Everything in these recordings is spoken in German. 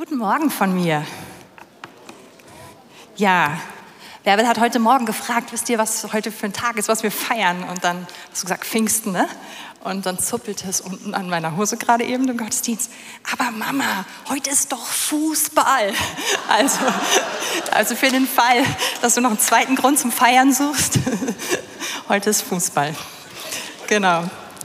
Guten Morgen von mir. Ja, Bärbel hat heute Morgen gefragt, wisst ihr, was heute für ein Tag ist, was wir feiern? Und dann hast du gesagt, Pfingsten, ne? Und dann zuppelte es unten an meiner Hose gerade eben im Gottesdienst. Aber Mama, heute ist doch Fußball. Also für den Fall, dass du noch einen zweiten Grund zum Feiern suchst, heute ist Fußball. Genau.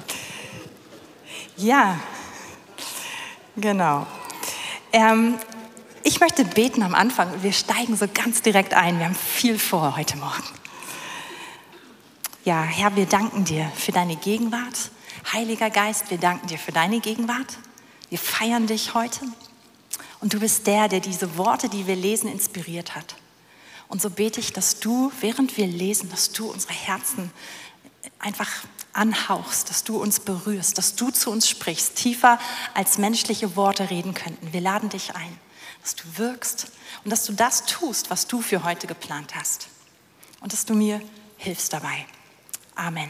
Ja, genau. Ich möchte beten am Anfang und wir steigen so ganz direkt ein. Wir haben viel vor heute Morgen. Ja, Herr, wir danken dir für deine Gegenwart. Heiliger Geist, wir danken dir für deine Gegenwart. Wir feiern dich heute. Und du bist der diese Worte, die wir lesen, inspiriert hat. Und so bete ich, dass du, während wir lesen, dass du unsere Herzen einfach anhauchst, dass du uns berührst, dass du zu uns sprichst, tiefer als menschliche Worte reden könnten. Wir laden dich ein, dass du wirkst und dass du das tust, was du für heute geplant hast. Und dass du mir hilfst dabei. Amen.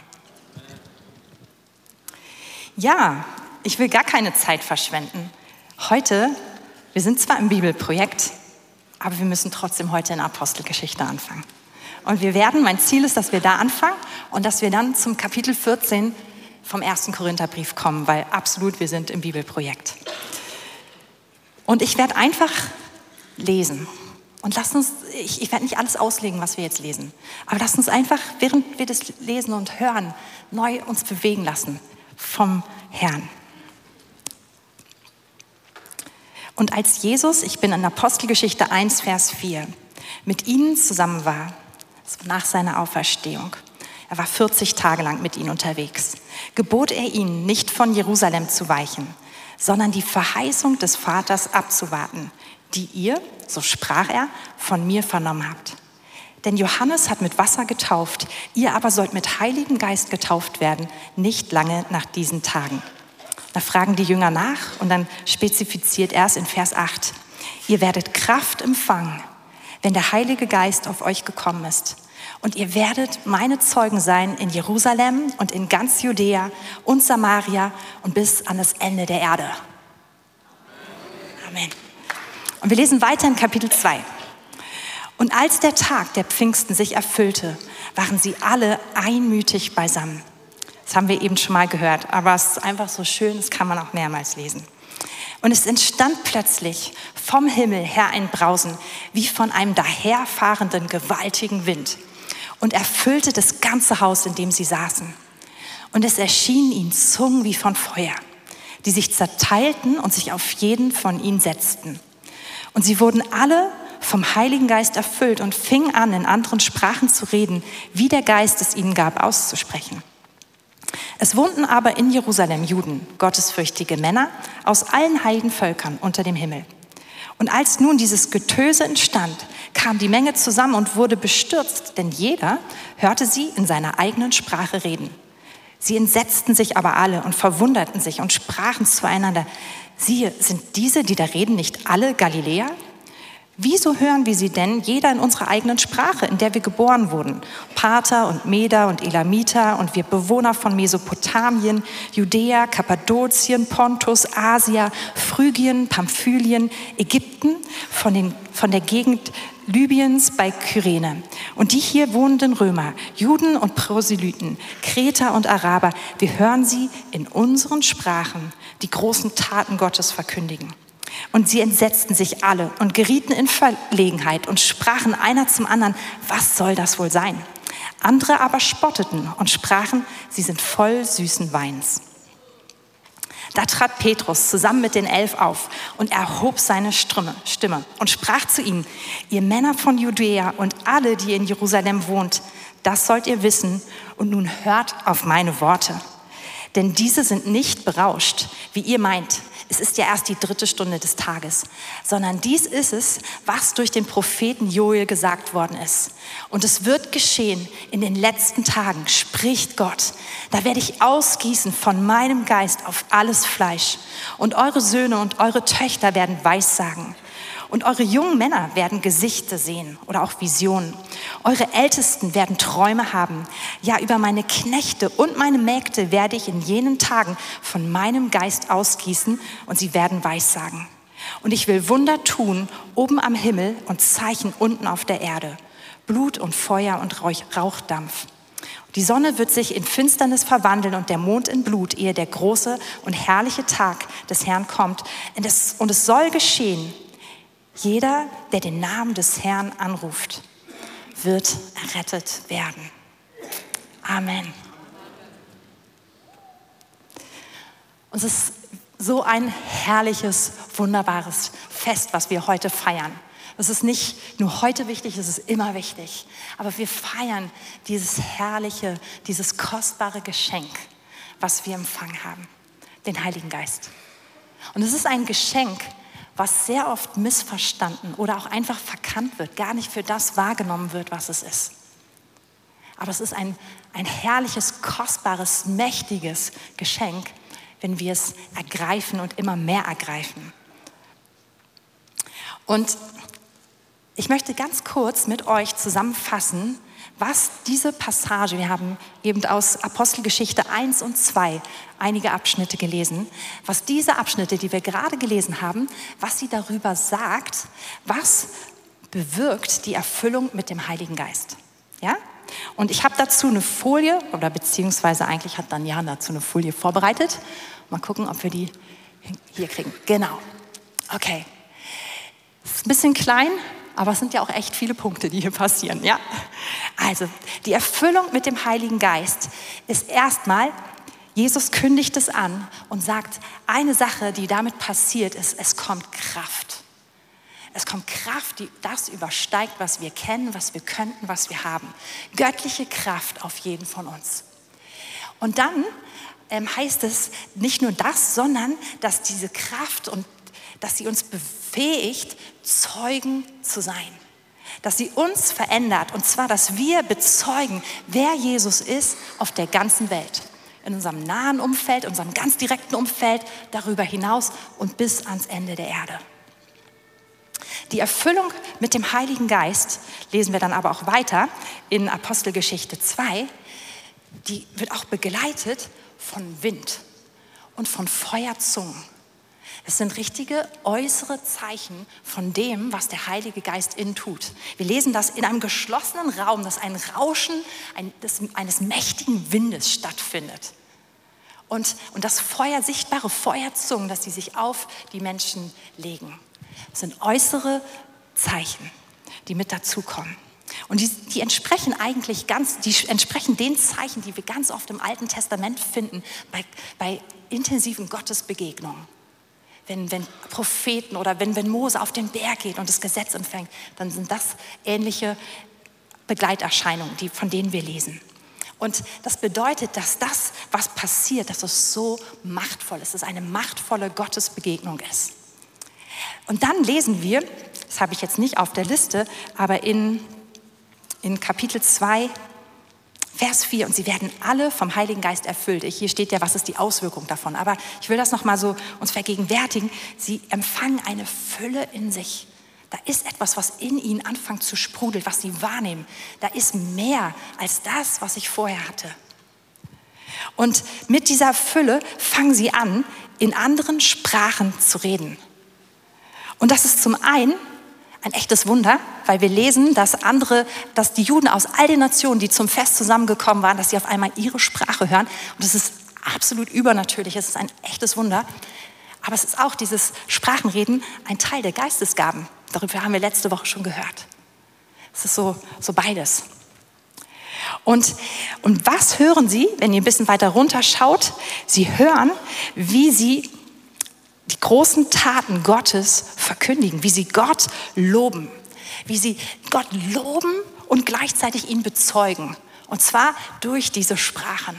Ja, ich will gar keine Zeit verschwenden. Heute, wir sind zwar im Bibelprojekt, aber wir müssen trotzdem heute in Apostelgeschichte anfangen. Und mein Ziel ist, dass wir da anfangen und dass wir dann zum Kapitel 14 vom 1. Korintherbrief kommen, weil absolut, wir sind im Bibelprojekt. Und ich werde einfach lesen. Und ich werde nicht alles auslegen, was wir jetzt lesen, aber lass uns einfach, während wir das lesen und hören, neu uns bewegen lassen vom Herrn. Und als Jesus, ich bin in Apostelgeschichte 1, Vers 4, mit ihnen zusammen war, das war nach seiner Auferstehung, er war 40 Tage lang mit ihnen unterwegs, gebot er ihnen, nicht von Jerusalem zu weichen, sondern die Verheißung des Vaters abzuwarten, die ihr, so sprach er, von mir vernommen habt. Denn Johannes hat mit Wasser getauft, ihr aber sollt mit Heiligem Geist getauft werden, nicht lange nach diesen Tagen. Da fragen die Jünger nach und dann spezifiziert er es in Vers 8. Ihr werdet Kraft empfangen, wenn der Heilige Geist auf euch gekommen ist. Und ihr werdet meine Zeugen sein in Jerusalem und in ganz Judäa und Samaria und bis an das Ende der Erde. Amen. Und wir lesen weiter in Kapitel 2. Und als der Tag der Pfingsten sich erfüllte, waren sie alle einmütig beisammen. Das haben wir eben schon mal gehört, aber es ist einfach so schön, das kann man auch mehrmals lesen. Und es entstand plötzlich vom Himmel her ein Brausen, wie von einem daherfahrenden, gewaltigen Wind. Und erfüllte das ganze Haus, in dem sie saßen. Und es erschienen ihnen Zungen wie von Feuer, die sich zerteilten und sich auf jeden von ihnen setzten. Und sie wurden alle vom Heiligen Geist erfüllt und fingen an, in anderen Sprachen zu reden, wie der Geist es ihnen gab, auszusprechen. Es wohnten aber in Jerusalem Juden, gottesfürchtige Männer aus allen Heidenvölkern unter dem Himmel. Und als nun dieses Getöse entstand, kam die Menge zusammen und wurde bestürzt, denn jeder hörte sie in seiner eigenen Sprache reden. Sie entsetzten sich aber alle und verwunderten sich und sprachen zueinander, siehe, sind diese, die da reden, nicht alle Galiläer? Wieso hören wir sie denn, jeder in unserer eigenen Sprache, in der wir geboren wurden? Parther und Meder und Elamiter und wir Bewohner von Mesopotamien, Judäa, Kappadokien, Pontus, Asia, Phrygien, Pamphylien, Ägypten, von der Gegend Libyens bei Kyrene. Und die hier wohnenden Römer, Juden und Proselyten, Kreter und Araber, wir hören sie in unseren Sprachen die großen Taten Gottes verkündigen. Und sie entsetzten sich alle und gerieten in Verlegenheit und sprachen einer zum anderen, was soll das wohl sein? Andere aber spotteten und sprachen, sie sind voll süßen Weins. Da trat Petrus zusammen mit den 11 auf und erhob seine Stimme und sprach zu ihnen, ihr Männer von Judäa und alle, die in Jerusalem wohnt, das sollt ihr wissen und nun hört auf meine Worte. Denn diese sind nicht berauscht, wie ihr meint. Es ist ja erst die 3. Stunde des Tages, sondern dies ist es, was durch den Propheten Joel gesagt worden ist. Und es wird geschehen in den letzten Tagen, spricht Gott. Da werde ich ausgießen von meinem Geist auf alles Fleisch. Und eure Söhne und eure Töchter werden Weissagen. Und eure jungen Männer werden Gesichter sehen oder auch Visionen. Eure Ältesten werden Träume haben. Ja, über meine Knechte und meine Mägde werde ich in jenen Tagen von meinem Geist ausgießen und sie werden Weissagen. Und ich will Wunder tun oben am Himmel und Zeichen unten auf der Erde. Blut und Feuer und Rauchdampf. Die Sonne wird sich in Finsternis verwandeln und der Mond in Blut, ehe der große und herrliche Tag des Herrn kommt. Und es soll geschehen, jeder, der den Namen des Herrn anruft, wird errettet werden. Amen. Und es ist so ein herrliches, wunderbares Fest, was wir heute feiern. Es ist nicht nur heute wichtig, es ist immer wichtig. Aber wir feiern dieses herrliche, dieses kostbare Geschenk, was wir empfangen haben, den Heiligen Geist. Und es ist ein Geschenk, was sehr oft missverstanden oder auch einfach verkannt wird, gar nicht für das wahrgenommen wird, was es ist. Aber es ist ein herrliches, kostbares, mächtiges Geschenk, wenn wir es ergreifen und immer mehr ergreifen. Und ich möchte ganz kurz mit euch zusammenfassen, was diese Passage, wir haben eben aus Apostelgeschichte 1 und 2 einige Abschnitte gelesen, was diese Abschnitte, die wir gerade gelesen haben, was sie darüber sagt, was bewirkt die Erfüllung mit dem Heiligen Geist. Ja? Und ich habe dazu eine Folie, oder beziehungsweise eigentlich hat dann Jan dazu eine Folie vorbereitet. Mal gucken, ob wir die hier kriegen. Genau. Okay. Ist ein bisschen klein, aber es sind ja auch echt viele Punkte, die hier passieren. Ja? Also, die Erfüllung mit dem Heiligen Geist ist erstmal, Jesus kündigt es an und sagt, eine Sache, die damit passiert ist, es kommt Kraft. Es kommt Kraft, die das übersteigt, was wir kennen, was wir könnten, was wir haben. Göttliche Kraft auf jeden von uns. Und dann heißt es nicht nur das, sondern dass diese Kraft und dass sie uns befähigt, Zeugen zu sein. Dass sie uns verändert, und zwar, dass wir bezeugen, wer Jesus ist auf der ganzen Welt. In unserem nahen Umfeld, unserem ganz direkten Umfeld, darüber hinaus und bis ans Ende der Erde. Die Erfüllung mit dem Heiligen Geist, lesen wir dann aber auch weiter in Apostelgeschichte 2, die wird auch begleitet von Wind und von Feuerzungen. Es sind richtige äußere Zeichen von dem, was der Heilige Geist innen tut. Wir lesen das in einem geschlossenen Raum, dass ein Rauschen eines mächtigen Windes stattfindet. Und das Feuer, sichtbare Feuerzungen, dass sie sich auf die Menschen legen. Das sind äußere Zeichen, die mit dazukommen. Und die entsprechen entsprechen den Zeichen, die wir ganz oft im Alten Testament finden, bei intensiven Gottesbegegnungen. Wenn Propheten oder wenn Mose auf den Berg geht und das Gesetz empfängt, dann sind das ähnliche Begleiterscheinungen, von denen wir lesen. Und das bedeutet, dass das, was passiert, dass es so machtvoll ist, dass es eine machtvolle Gottesbegegnung ist. Und dann lesen wir, das habe ich jetzt nicht auf der Liste, aber in Kapitel 2, Vers 4, und sie werden alle vom Heiligen Geist erfüllt. Hier steht ja, was ist die Auswirkung davon. Aber ich will das nochmal so uns vergegenwärtigen. Sie empfangen eine Fülle in sich. Da ist etwas, was in ihnen anfängt zu sprudeln, was sie wahrnehmen. Da ist mehr als das, was ich vorher hatte. Und mit dieser Fülle fangen sie an, in anderen Sprachen zu reden. Und das ist zum einen ein echtes Wunder, weil wir lesen, dass die Juden aus all den Nationen, die zum Fest zusammengekommen waren, dass sie auf einmal ihre Sprache hören. Und das ist absolut übernatürlich, es ist ein echtes Wunder. Aber es ist auch dieses Sprachenreden ein Teil der Geistesgaben. Darüber haben wir letzte Woche schon gehört. Es ist so beides. Und was hören sie, wenn ihr ein bisschen weiter runterschaut? Sie hören, wie sie die großen Taten Gottes verkündigen, wie sie Gott loben. Wie sie Gott loben und gleichzeitig ihn bezeugen. Und zwar durch diese Sprachen.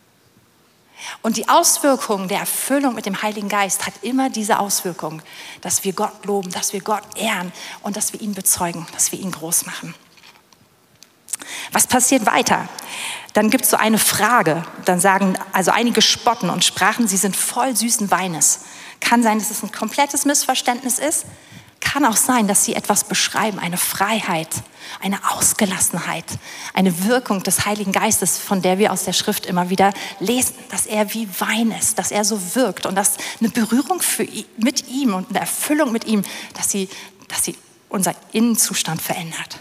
Und die Auswirkung der Erfüllung mit dem Heiligen Geist hat immer diese Auswirkung, dass wir Gott loben, dass wir Gott ehren und dass wir ihn bezeugen, dass wir ihn groß machen. Was passiert weiter? Dann gibt es so eine Frage. Dann sagen also einige spotten und sprachen, sie sind voll süßen Weines. Kann sein, dass es ein komplettes Missverständnis ist. kann auch sein, dass sie etwas beschreiben, eine Freiheit, eine Ausgelassenheit, eine Wirkung des Heiligen Geistes, von der wir aus der Schrift immer wieder lesen, dass er wie Wein ist, dass er so wirkt und dass eine Berührung mit ihm und eine Erfüllung mit ihm, dass sie unser Innenzustand verändert.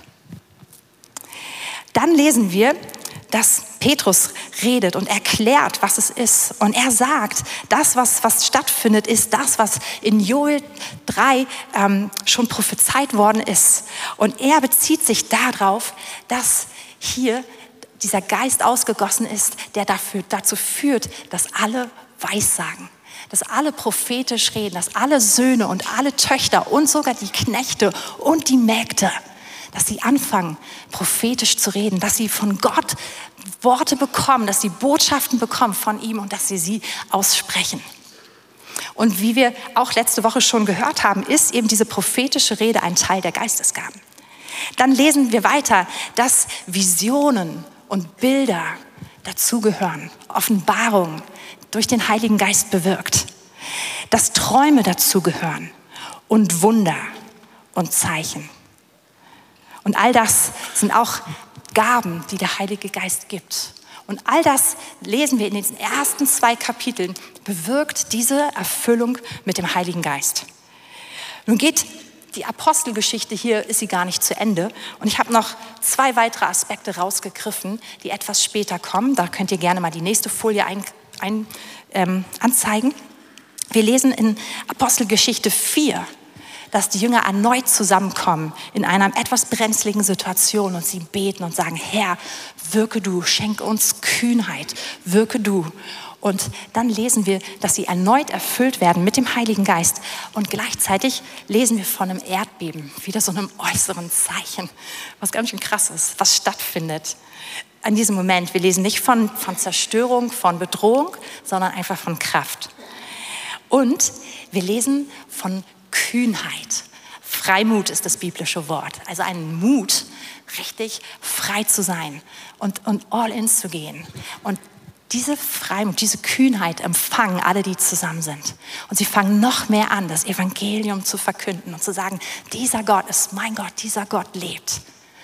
Dann lesen wir, dass Petrus redet und erklärt, was es ist. Und er sagt, das, was stattfindet, ist das, was in Joel 3 schon prophezeit worden ist. Und er bezieht sich darauf, dass hier dieser Geist ausgegossen ist, der dazu führt, dass alle Weissagen, dass alle prophetisch reden, dass alle Söhne und alle Töchter und sogar die Knechte und die Mägde, dass sie anfangen, prophetisch zu reden, dass sie von Gott Worte bekommen, dass sie Botschaften bekommen von ihm und dass sie aussprechen. Und wie wir auch letzte Woche schon gehört haben, ist eben diese prophetische Rede ein Teil der Geistesgaben. Dann lesen wir weiter, dass Visionen und Bilder dazugehören, Offenbarung durch den Heiligen Geist bewirkt, dass Träume dazugehören und Wunder und Zeichen. Und all das sind auch Gaben, die der Heilige Geist gibt. Und all das lesen wir in den ersten 2 Kapiteln, bewirkt diese Erfüllung mit dem Heiligen Geist. Nun geht die Apostelgeschichte, hier ist sie gar nicht zu Ende. Und ich habe noch 2 weitere Aspekte rausgegriffen, die etwas später kommen. Da könnt ihr gerne mal die nächste Folie anzeigen. Wir lesen in Apostelgeschichte 4, dass die Jünger erneut zusammenkommen in einer etwas brenzligen Situation und sie beten und sagen, Herr, wirke du, schenke uns Kühnheit, wirke du. Und dann lesen wir, dass sie erneut erfüllt werden mit dem Heiligen Geist. Und gleichzeitig lesen wir von einem Erdbeben, wieder so einem äußeren Zeichen, was ganz schön krass ist, was stattfindet. In diesem Moment, wir lesen nicht von Zerstörung, von Bedrohung, sondern einfach von Kraft. Und wir lesen von Kühnheit. Freimut ist das biblische Wort. Also ein Mut, richtig frei zu sein und all in zu gehen. Und diese Freimut, diese Kühnheit empfangen alle, die zusammen sind. Und sie fangen noch mehr an, das Evangelium zu verkünden und zu sagen, dieser Gott ist mein Gott, dieser Gott lebt.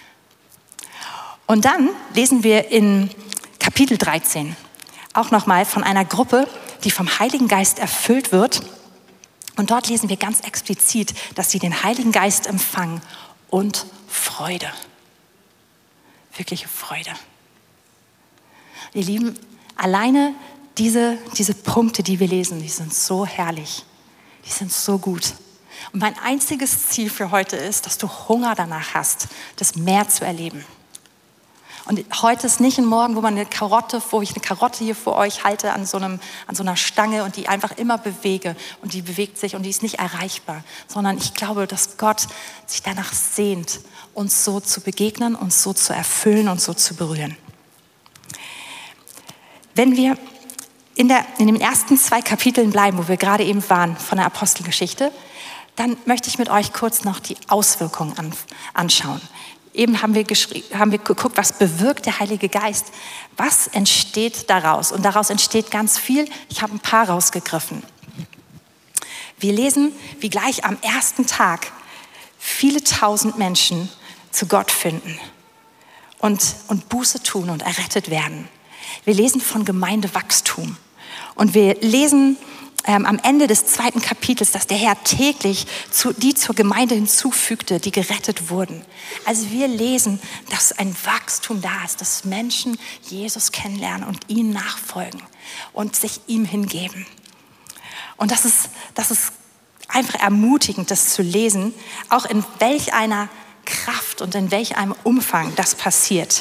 Und dann lesen wir in Kapitel 13 auch nochmal von einer Gruppe, die vom Heiligen Geist erfüllt wird. Und dort lesen wir ganz explizit, dass sie den Heiligen Geist empfangen und Freude. Wirkliche Freude. Ihr Lieben, alleine diese Punkte, die wir lesen, die sind so herrlich. Die sind so gut. Und mein einziges Ziel für heute ist, dass du Hunger danach hast, das mehr zu erleben. Und heute ist nicht ein Morgen, wo ich eine Karotte hier vor euch halte an so einer Stange und die einfach immer bewege und die bewegt sich und die ist nicht erreichbar, sondern ich glaube, dass Gott sich danach sehnt, uns so zu begegnen, uns so zu erfüllen und so zu berühren. Wenn wir in den ersten 2 Kapiteln bleiben, wo wir gerade eben waren von der Apostelgeschichte, dann möchte ich mit euch kurz noch die Auswirkungen anschauen. Eben haben wir geguckt, was bewirkt der Heilige Geist, was entsteht daraus? Und daraus entsteht ganz viel. Ich habe ein paar rausgegriffen. Wir lesen, wie gleich am ersten Tag viele tausend Menschen zu Gott finden und Buße tun und errettet werden. Wir lesen von Gemeindewachstum und wir lesen am Ende des 2. Kapitels, dass der Herr täglich die zur Gemeinde hinzufügte, die gerettet wurden. Also wir lesen, dass ein Wachstum da ist, dass Menschen Jesus kennenlernen und ihm nachfolgen und sich ihm hingeben. Und das ist einfach ermutigend, das zu lesen, auch in welch einer Kraft und in welch einem Umfang das passiert.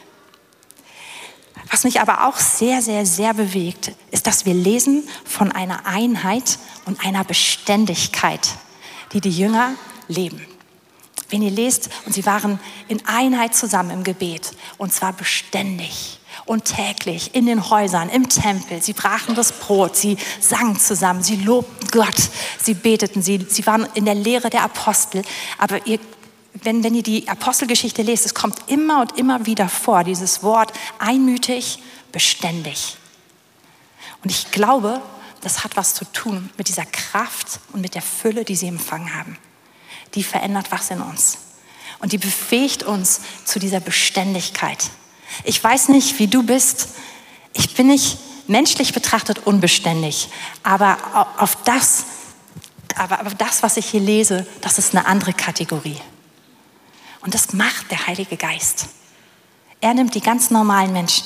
Was mich aber auch sehr, sehr, sehr bewegt, ist, dass wir lesen von einer Einheit und einer Beständigkeit, die Jünger leben. Wenn ihr lest, und sie waren in Einheit zusammen im Gebet, und zwar beständig und täglich in den Häusern, im Tempel. Sie brachen das Brot, sie sangen zusammen, sie lobten Gott, sie beteten, sie waren in der Lehre der Apostel. Aber wenn ihr die Apostelgeschichte lest, es kommt immer und immer wieder vor, dieses Wort einmütig, beständig. Und ich glaube, das hat was zu tun mit dieser Kraft und mit der Fülle, die sie empfangen haben. die verändert was in uns. Und die befähigt uns zu dieser Beständigkeit. Ich weiß nicht, wie du bist. Ich bin nicht menschlich betrachtet unbeständig. Aber das, was ich hier lese, das ist eine andere Kategorie. Und das macht der Heilige Geist. Er nimmt die ganz normalen Menschen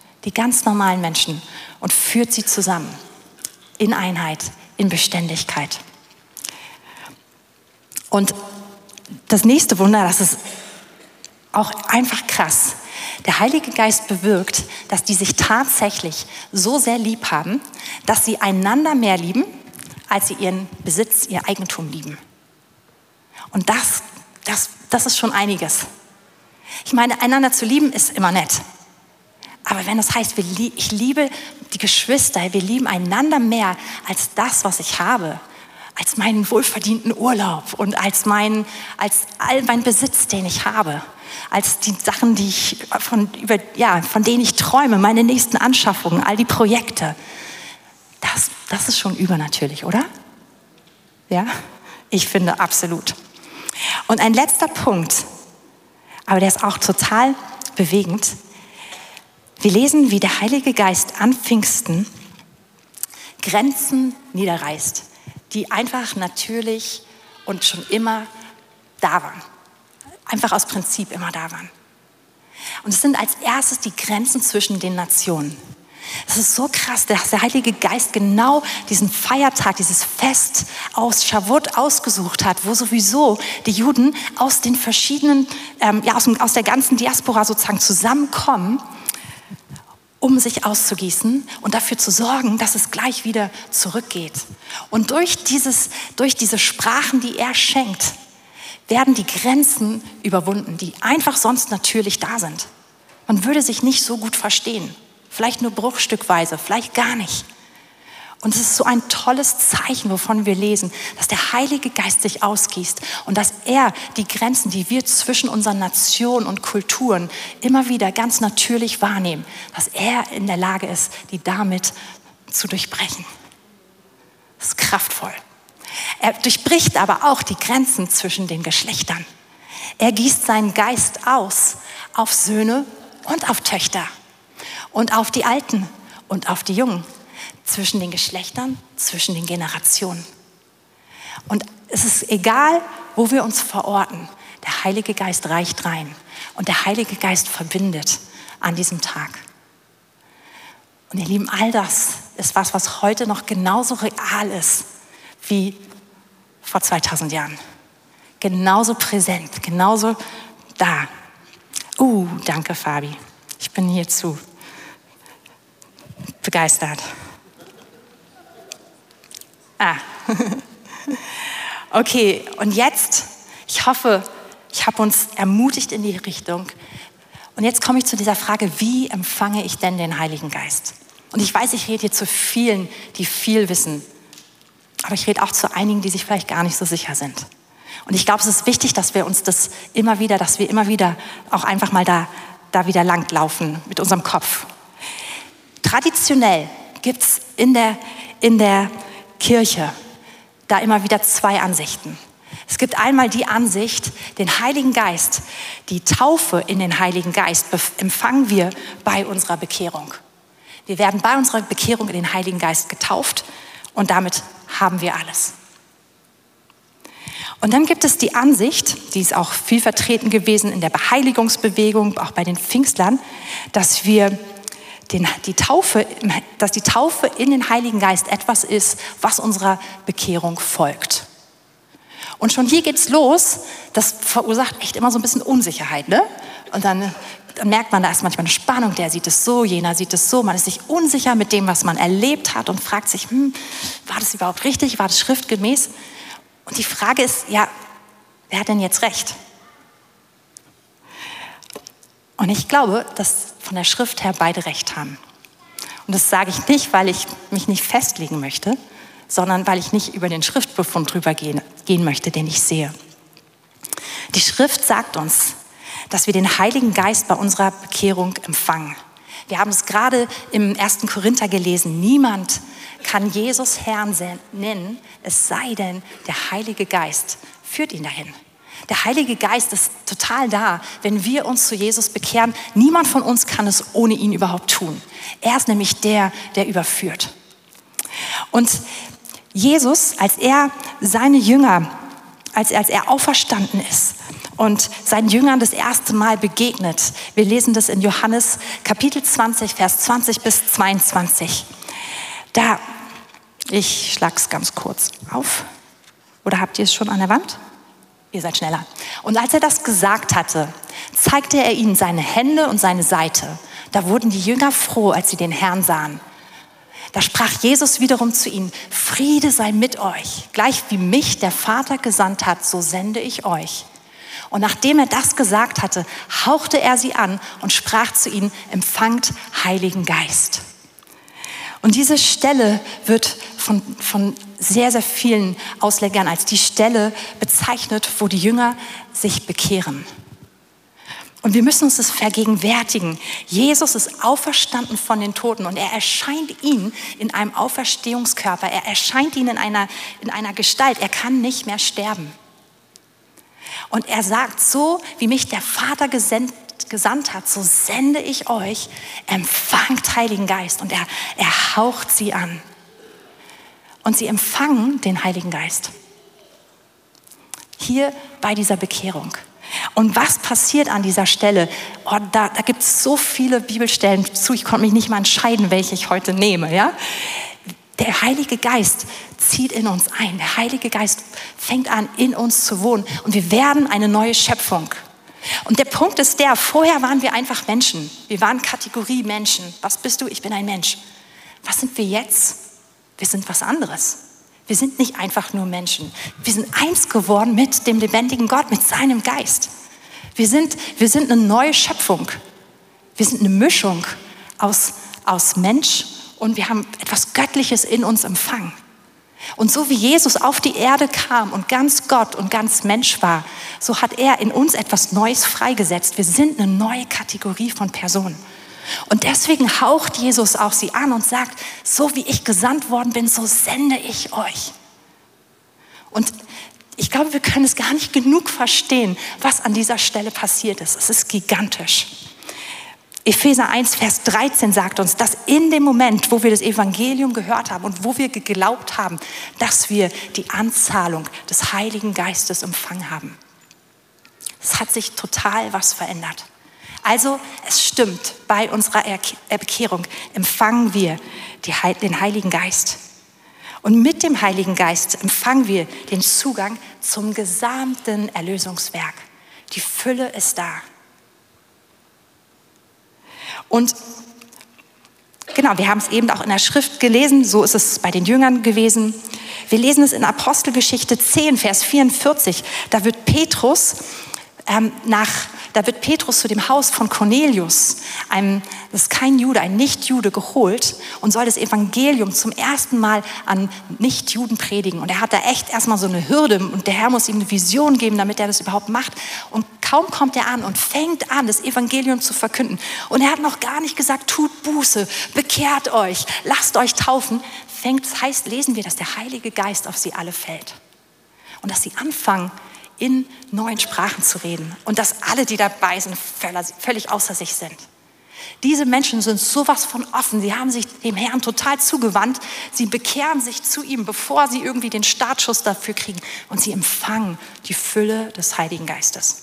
und führt sie zusammen in Einheit, in Beständigkeit. Und das nächste Wunder, das ist auch einfach krass. Der Heilige Geist bewirkt, dass die sich tatsächlich so sehr lieb haben, dass sie einander mehr lieben, als sie ihren Besitz, ihr Eigentum lieben. Und das ist schon einiges. Ich meine, einander zu lieben ist immer nett. Aber wenn das heißt, ich liebe die Geschwister, wir lieben einander mehr als das, was ich habe, als meinen wohlverdienten Urlaub und als all mein Besitz, den ich habe, als die Sachen, von denen ich träume, meine nächsten Anschaffungen, all die Projekte. Das ist schon übernatürlich, oder? Ja, ich finde absolut. Und ein letzter Punkt, aber der ist auch total bewegend. Wir lesen, wie der Heilige Geist an Pfingsten Grenzen niederreißt, die einfach natürlich und schon immer da waren. Einfach aus Prinzip immer da waren. Und es sind als erstes die Grenzen zwischen den Nationen. Es ist so krass, dass der Heilige Geist genau diesen Feiertag, dieses Fest aus Shavuot ausgesucht hat, wo sowieso die Juden aus den verschiedenen, aus der ganzen Diaspora sozusagen zusammenkommen, um sich auszugießen und dafür zu sorgen, dass es gleich wieder zurückgeht. Und durch diese Sprachen, die er schenkt, werden die Grenzen überwunden, die einfach sonst natürlich da sind. Man würde sich nicht so gut verstehen. Vielleicht nur bruchstückweise, vielleicht gar nicht. Und es ist so ein tolles Zeichen, wovon wir lesen, dass der Heilige Geist sich ausgießt und dass er die Grenzen, die wir zwischen unseren Nationen und Kulturen immer wieder ganz natürlich wahrnehmen, dass er in der Lage ist, die damit zu durchbrechen. Das ist kraftvoll. Er durchbricht aber auch die Grenzen zwischen den Geschlechtern. Er gießt seinen Geist aus auf Söhne und auf Töchter. Und auf die Alten und auf die Jungen, zwischen den Geschlechtern, zwischen den Generationen. Und es ist egal, wo wir uns verorten, der Heilige Geist reicht rein und der Heilige Geist verbindet an diesem Tag. Und ihr Lieben, all das ist was heute noch genauso real ist wie vor 2000 Jahren. Genauso präsent, genauso da. Danke Fabi, ich bin hierzu begeistert. Okay, und jetzt, ich hoffe, ich habe uns ermutigt in die Richtung. Und jetzt komme ich zu dieser Frage, wie empfange ich denn den Heiligen Geist? Und ich weiß, ich rede hier zu vielen, die viel wissen. Aber ich rede auch zu einigen, die sich vielleicht gar nicht so sicher sind. Und ich glaube, es ist wichtig, dass wir uns dass wir immer wieder auch einfach mal da wieder langlaufen mit unserem Kopf. Traditionell gibt es in der Kirche da immer wieder zwei Ansichten. Es gibt einmal die Ansicht, den Heiligen Geist, die Taufe in den Heiligen Geist empfangen wir bei unserer Bekehrung. Wir werden bei unserer Bekehrung in den Heiligen Geist getauft und damit haben wir alles. Und dann gibt es die Ansicht, die ist auch viel vertreten gewesen in der Beheiligungsbewegung, auch bei den Pfingstlern, dass die Taufe in den Heiligen Geist etwas ist, was unserer Bekehrung folgt. Und schon hier geht's los, das verursacht echt immer so ein bisschen Unsicherheit, ne? Und dann merkt man, da ist manchmal eine Spannung, der sieht es so, jener sieht es so, man ist sich unsicher mit dem, was man erlebt hat und fragt sich, war das überhaupt richtig, war das schriftgemäß? Und die Frage ist, ja, wer hat denn jetzt recht? Und ich glaube, dass von der Schrift her beide recht haben. Und das sage ich nicht, weil ich mich nicht festlegen möchte, sondern weil ich nicht über den Schriftbefund drüber gehen möchte, den ich sehe. Die Schrift sagt uns, dass wir den Heiligen Geist bei unserer Bekehrung empfangen. Wir haben es gerade im 1. Korinther gelesen, niemand kann Jesus Herrn nennen, es sei denn, der Heilige Geist führt ihn dahin. Der Heilige Geist ist total da, wenn wir uns zu Jesus bekehren. Niemand von uns kann es ohne ihn überhaupt tun. Er ist nämlich der überführt. Und Jesus, als er auferstanden ist und seinen Jüngern das erste Mal begegnet, wir lesen das in Johannes Kapitel 20, Vers 20 bis 22. Ich schlage es ganz kurz auf. Oder habt ihr es schon an der Wand? Ihr seid schneller. Und als er das gesagt hatte, zeigte er ihnen seine Hände und seine Seite. Da wurden die Jünger froh, als sie den Herrn sahen. Da sprach Jesus wiederum zu ihnen: Friede sei mit euch. Gleich wie mich der Vater gesandt hat, so sende ich euch. Und nachdem er das gesagt hatte, hauchte er sie an und sprach zu ihnen: Empfangt Heiligen Geist. Und diese Stelle wird von sehr, sehr vielen Auslegern als die Stelle bezeichnet, wo die Jünger sich bekehren. Und wir müssen uns das vergegenwärtigen. Jesus ist auferstanden von den Toten und er erscheint ihnen in einem Auferstehungskörper. Er erscheint ihnen in einer Gestalt. Er kann nicht mehr sterben. Und er sagt: So wie mich der Vater gesandt hat, so sende ich euch, empfangt Heiligen Geist. Und er haucht sie an. Und sie empfangen den Heiligen Geist. Hier bei dieser Bekehrung. Und was passiert an dieser Stelle? Oh, da gibt es so viele Bibelstellen zu, ich konnte mich nicht mal entscheiden, welche ich heute nehme. Ja? Der Heilige Geist zieht in uns ein. Der Heilige Geist fängt an, in uns zu wohnen. Und wir werden eine neue Schöpfung. Und der Punkt ist vorher waren wir einfach Menschen. Wir waren Kategorie Menschen. Was bist du? Ich bin ein Mensch. Was sind wir jetzt? Wir sind was anderes. Wir sind nicht einfach nur Menschen. Wir sind eins geworden mit dem lebendigen Gott, mit seinem Geist. Wir sind eine neue Schöpfung. Wir sind eine Mischung aus Mensch und wir haben etwas Göttliches in uns empfangen. Und so wie Jesus auf die Erde kam und ganz Gott und ganz Mensch war, so hat er in uns etwas Neues freigesetzt. Wir sind eine neue Kategorie von Personen. Und deswegen haucht Jesus auch sie an und sagt: So wie ich gesandt worden bin, so sende ich euch. Und ich glaube, wir können es gar nicht genug verstehen, was an dieser Stelle passiert ist. Es ist gigantisch. Epheser 1, Vers 13 sagt uns, dass in dem Moment, wo wir das Evangelium gehört haben und wo wir geglaubt haben, dass wir die Anzahlung des Heiligen Geistes empfangen haben. Es hat sich total was verändert. Also es stimmt, bei unserer Bekehrung empfangen wir den Heiligen Geist. Und mit dem Heiligen Geist empfangen wir den Zugang zum gesamten Erlösungswerk. Die Fülle ist da. Und genau, wir haben es eben auch in der Schrift gelesen, so ist es bei den Jüngern gewesen. Wir lesen es in Apostelgeschichte 10, Vers 44. Da wird Petrus zu dem Haus von Cornelius, das ist kein Jude, ein Nichtjude, geholt und soll das Evangelium zum ersten Mal an Nichtjuden predigen. Und er hat da echt erstmal so eine Hürde und der Herr muss ihm eine Vision geben, damit er das überhaupt macht. Und kaum kommt er an und fängt an, das Evangelium zu verkünden. Und er hat noch gar nicht gesagt: Tut Buße, bekehrt euch, lasst euch taufen. Lesen wir, dass der Heilige Geist auf sie alle fällt. Und dass sie anfangen, in neuen Sprachen zu reden und dass alle, die dabei sind, völlig außer sich sind. Diese Menschen sind sowas von offen, sie haben sich dem Herrn total zugewandt, sie bekehren sich zu ihm, bevor sie irgendwie den Startschuss dafür kriegen und sie empfangen die Fülle des Heiligen Geistes.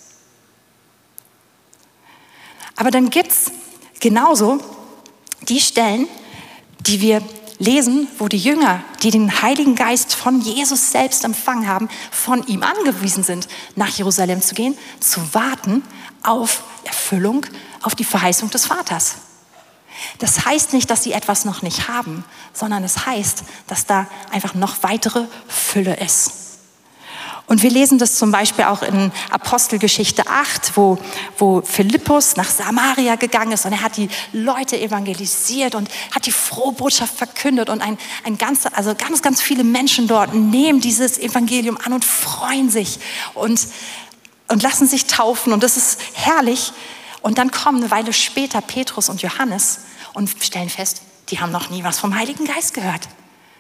Aber dann gibt es genauso die Stellen, die wir lesen, wo die Jünger, die den Heiligen Geist von Jesus selbst empfangen haben, von ihm angewiesen sind, nach Jerusalem zu gehen, zu warten auf Erfüllung, auf die Verheißung des Vaters. Das heißt nicht, dass sie etwas noch nicht haben, sondern es heißt, dass da einfach noch weitere Fülle ist. Und wir lesen das zum Beispiel auch in Apostelgeschichte 8, wo Philippus nach Samaria gegangen ist und er hat die Leute evangelisiert und hat die frohe Botschaft verkündet und ganz viele Menschen dort nehmen dieses Evangelium an und freuen sich und lassen sich taufen und das ist herrlich. Und dann kommen eine Weile später Petrus und Johannes und stellen fest, die haben noch nie was vom Heiligen Geist gehört.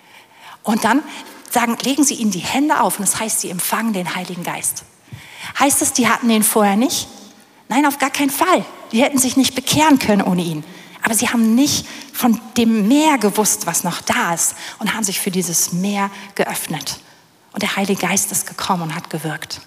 Und dann legen sie ihnen die Hände auf und das heißt, sie empfangen den Heiligen Geist. Heißt es, die hatten ihn vorher nicht? Nein, auf gar keinen Fall. Die hätten sich nicht bekehren können ohne ihn. Aber sie haben nicht von dem Meer gewusst, was noch da ist und haben sich für dieses Meer geöffnet. Und der Heilige Geist ist gekommen und hat gewirkt.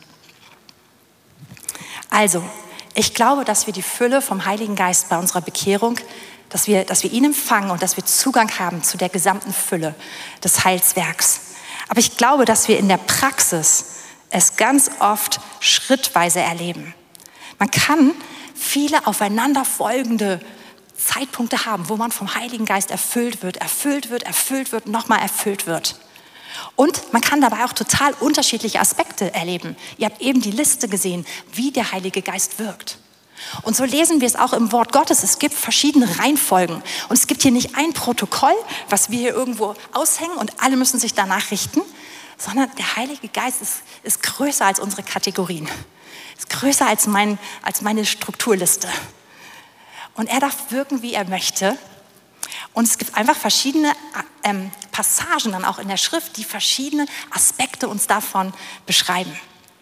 Also, ich glaube, dass wir die Fülle vom Heiligen Geist bei unserer Bekehrung, dass wir ihn empfangen und dass wir Zugang haben zu der gesamten Fülle des Heilswerks. Aber ich glaube, dass wir in der Praxis es ganz oft schrittweise erleben. Man kann viele aufeinanderfolgende Zeitpunkte haben, wo man vom Heiligen Geist erfüllt wird, nochmal erfüllt wird. Und man kann dabei auch total unterschiedliche Aspekte erleben. Ihr habt eben die Liste gesehen, wie der Heilige Geist wirkt. Und so lesen wir es auch im Wort Gottes. Es gibt verschiedene Reihenfolgen. Und es gibt hier nicht ein Protokoll, was wir hier irgendwo aushängen und alle müssen sich danach richten, sondern der Heilige Geist ist größer als unsere Kategorien. Ist größer als meine Strukturliste. Und er darf wirken, wie er möchte. Und es gibt einfach verschiedene Passagen dann auch in der Schrift, die verschiedene Aspekte uns davon beschreiben.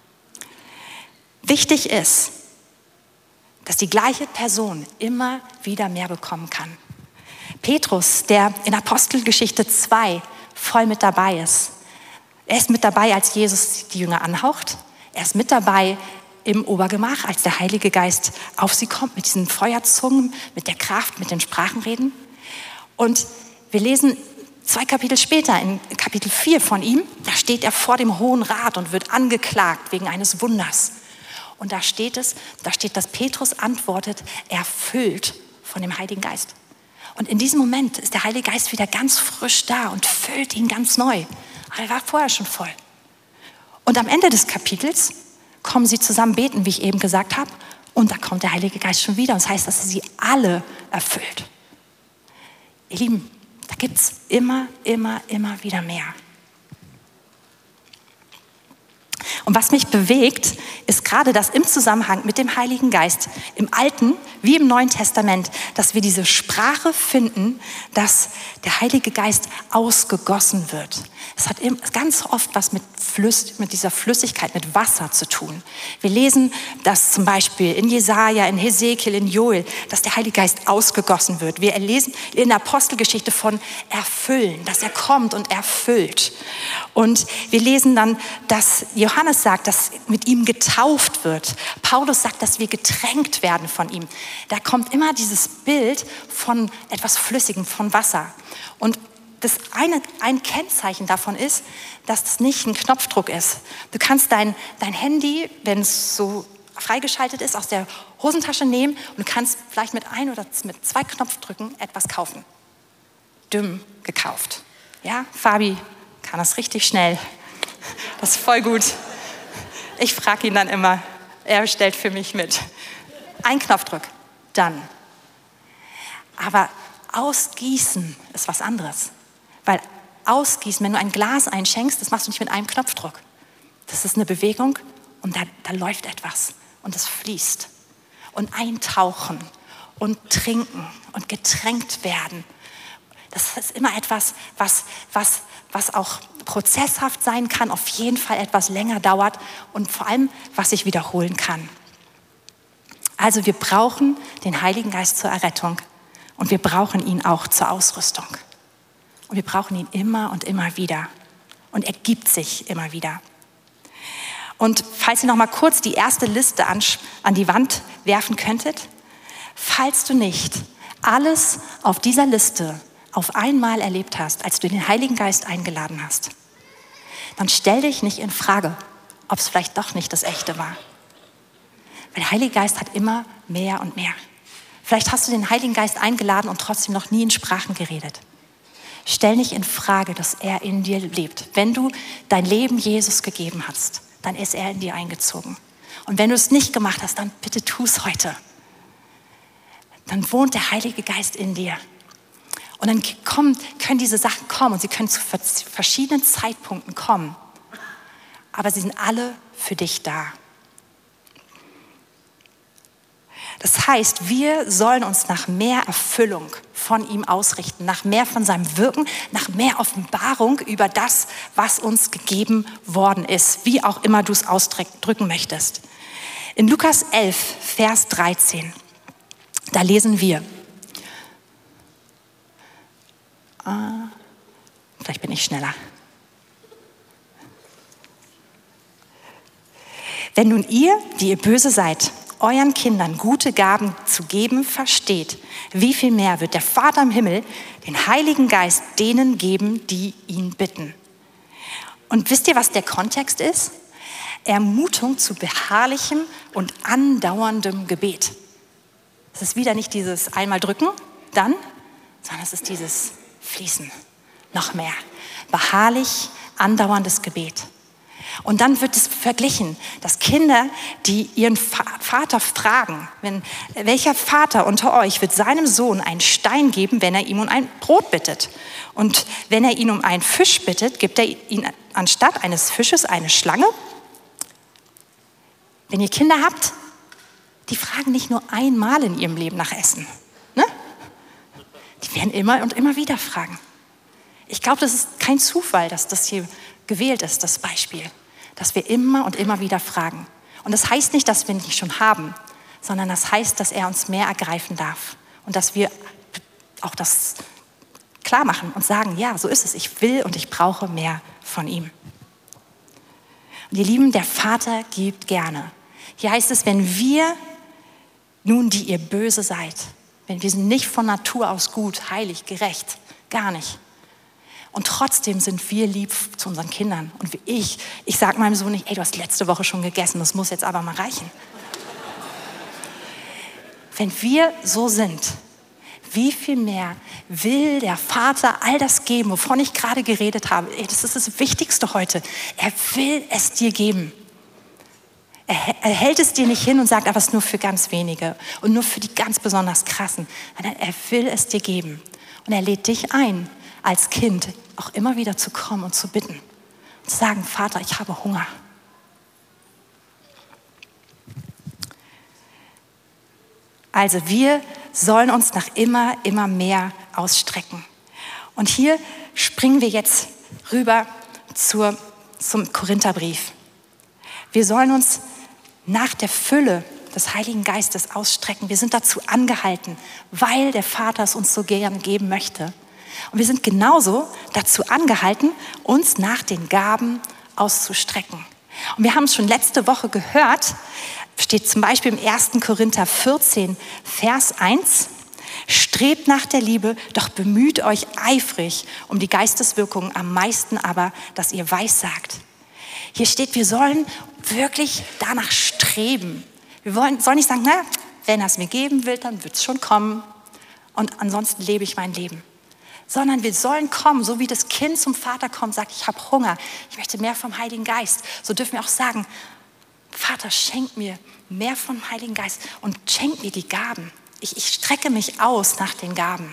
Wichtig ist, dass die gleiche Person immer wieder mehr bekommen kann. Petrus, der in Apostelgeschichte 2 voll mit dabei ist. Er ist mit dabei, als Jesus die Jünger anhaucht. Er ist mit dabei im Obergemach, als der Heilige Geist auf sie kommt, mit diesen Feuerzungen, mit der Kraft, mit den Sprachenreden. Und wir lesen 2 Kapitel später, in Kapitel 4 von ihm, da steht er vor dem Hohen Rat und wird angeklagt wegen eines Wunders. Und da steht, dass Petrus antwortet, erfüllt von dem Heiligen Geist. Und in diesem Moment ist der Heilige Geist wieder ganz frisch da und füllt ihn ganz neu. Aber er war vorher schon voll. Und am Ende des Kapitels kommen sie zusammen beten, wie ich eben gesagt habe. Und da kommt der Heilige Geist schon wieder. Und das heißt, dass er sie alle erfüllt. Ihr Lieben, da gibt es immer wieder mehr. Und was mich bewegt, ist gerade das im Zusammenhang mit dem Heiligen Geist, im Alten wie im Neuen Testament, dass wir diese Sprache finden, dass der Heilige Geist ausgegossen wird. Es hat ganz oft was mit dieser Flüssigkeit, mit Wasser zu tun. Wir lesen das zum Beispiel in Jesaja, in Hesekiel, in Joel, dass der Heilige Geist ausgegossen wird. Wir lesen in der Apostelgeschichte von erfüllen, dass er kommt und erfüllt. Und wir lesen dann, dass Johannes sagt, dass mit ihm getauft wird. Paulus sagt, dass wir getränkt werden von ihm. Da kommt immer dieses Bild von etwas Flüssigem, von Wasser. Und das ein Kennzeichen davon ist, dass es nicht ein Knopfdruck ist. Du kannst dein Handy, wenn es so freigeschaltet ist, aus der Hosentasche nehmen und du kannst vielleicht mit 1 oder mit 2 Knopfdrücken etwas kaufen. Dümm gekauft. Ja, Fabi kann das richtig schnell. Das ist voll gut. Ich frage ihn dann immer, er bestellt für mich mit. Ein Knopfdruck, dann. Aber ausgießen ist was anderes. Weil ausgießen, wenn du ein Glas einschenkst, das machst du nicht mit einem Knopfdruck. Das ist eine Bewegung und da läuft etwas und es fließt. Und eintauchen und trinken und getränkt werden. Das ist immer etwas, was auch prozesshaft sein kann, auf jeden Fall etwas länger dauert und vor allem, was sich wiederholen kann. Also wir brauchen den Heiligen Geist zur Errettung und wir brauchen ihn auch zur Ausrüstung. Und wir brauchen ihn immer und immer wieder. Und er gibt sich immer wieder. Und falls ihr noch mal kurz die erste Liste an die Wand werfen könntet, falls du nicht alles auf dieser Liste auf einmal erlebt hast, als du den Heiligen Geist eingeladen hast, dann stell dich nicht in Frage, ob es vielleicht doch nicht das Echte war. Weil der Heilige Geist hat immer mehr und mehr. Vielleicht hast du den Heiligen Geist eingeladen und trotzdem noch nie in Sprachen geredet. Stell nicht in Frage, dass er in dir lebt. Wenn du dein Leben Jesus gegeben hast, dann ist er in dir eingezogen. Und wenn du es nicht gemacht hast, dann bitte tu es heute. Dann wohnt der Heilige Geist in dir. Und dann können diese Sachen kommen und sie können zu verschiedenen Zeitpunkten kommen. Aber sie sind alle für dich da. Das heißt, wir sollen uns nach mehr Erfüllung von ihm ausrichten, nach mehr von seinem Wirken, nach mehr Offenbarung über das, was uns gegeben worden ist, wie auch immer du es ausdrücken möchtest. In Lukas 11, Vers 13, da lesen wir, vielleicht bin ich schneller. Wenn nun ihr, die ihr böse seid, euren Kindern gute Gaben zu geben versteht, wie viel mehr wird der Vater im Himmel den Heiligen Geist denen geben, die ihn bitten. Und wisst ihr, was der Kontext ist? Ermutung zu beharrlichem und andauerndem Gebet. Es ist wieder nicht dieses einmal drücken, dann, sondern es ist dieses Fließen, noch mehr. Beharrlich, andauerndes Gebet. Und dann wird es verglichen, dass Kinder, die ihren Vater fragen, welcher Vater unter euch wird seinem Sohn einen Stein geben, wenn er ihm um ein Brot bittet? Und wenn er ihn um einen Fisch bittet, gibt er ihn anstatt eines Fisches eine Schlange? Wenn ihr Kinder habt, die fragen nicht nur einmal in ihrem Leben nach Essen. Ne? Die werden immer und immer wieder fragen. Ich glaube, das ist kein Zufall, dass das hier gewählt ist, das Beispiel. Dass wir immer und immer wieder fragen. Und das heißt nicht, dass wir ihn nicht schon haben, sondern das heißt, dass er uns mehr ergreifen darf. Und dass wir auch das klar machen und sagen, ja, so ist es. Ich will und ich brauche mehr von ihm. Und ihr Lieben, der Vater gibt gerne. Hier heißt es, wenn wir nun, die ihr böse seid, wenn wir sind nicht von Natur aus gut, heilig, gerecht, gar nicht. Und trotzdem sind wir lieb zu unseren Kindern. Und wie ich sage meinem Sohn nicht, ey, du hast letzte Woche schon gegessen, das muss jetzt aber mal reichen. Wenn wir so sind, wie viel mehr will der Vater all das geben, wovon ich gerade geredet habe? Ey, das ist das Wichtigste heute. Er will es dir geben. Er hält es dir nicht hin und sagt, aber es ist nur für ganz wenige und nur für die ganz besonders Krassen. Er will es dir geben. Und er lädt dich ein, als Kind auch immer wieder zu kommen und zu bitten. Und zu sagen, Vater, ich habe Hunger. Also wir sollen uns nach immer mehr ausstrecken. Und hier springen wir jetzt rüber zum Korintherbrief. Wir sollen uns nach der Fülle des Heiligen Geistes ausstrecken. Wir sind dazu angehalten, weil der Vater es uns so gern geben möchte. Und wir sind genauso dazu angehalten, uns nach den Gaben auszustrecken. Und wir haben es schon letzte Woche gehört, steht zum Beispiel im 1. Korinther 14, Vers 1, strebt nach der Liebe, doch bemüht euch eifrig um die Geisteswirkungen, am meisten aber, dass ihr weissagt. Hier steht, wir sollen wirklich danach streben. Wir sollen nicht sagen, na, wenn er es mir geben will, dann wird es schon kommen und ansonsten lebe ich mein Leben. Sondern wir sollen kommen, so wie das Kind zum Vater kommt, sagt, ich habe Hunger, ich möchte mehr vom Heiligen Geist. So dürfen wir auch sagen, Vater, schenk mir mehr vom Heiligen Geist und schenk mir die Gaben. Ich strecke mich aus nach den Gaben.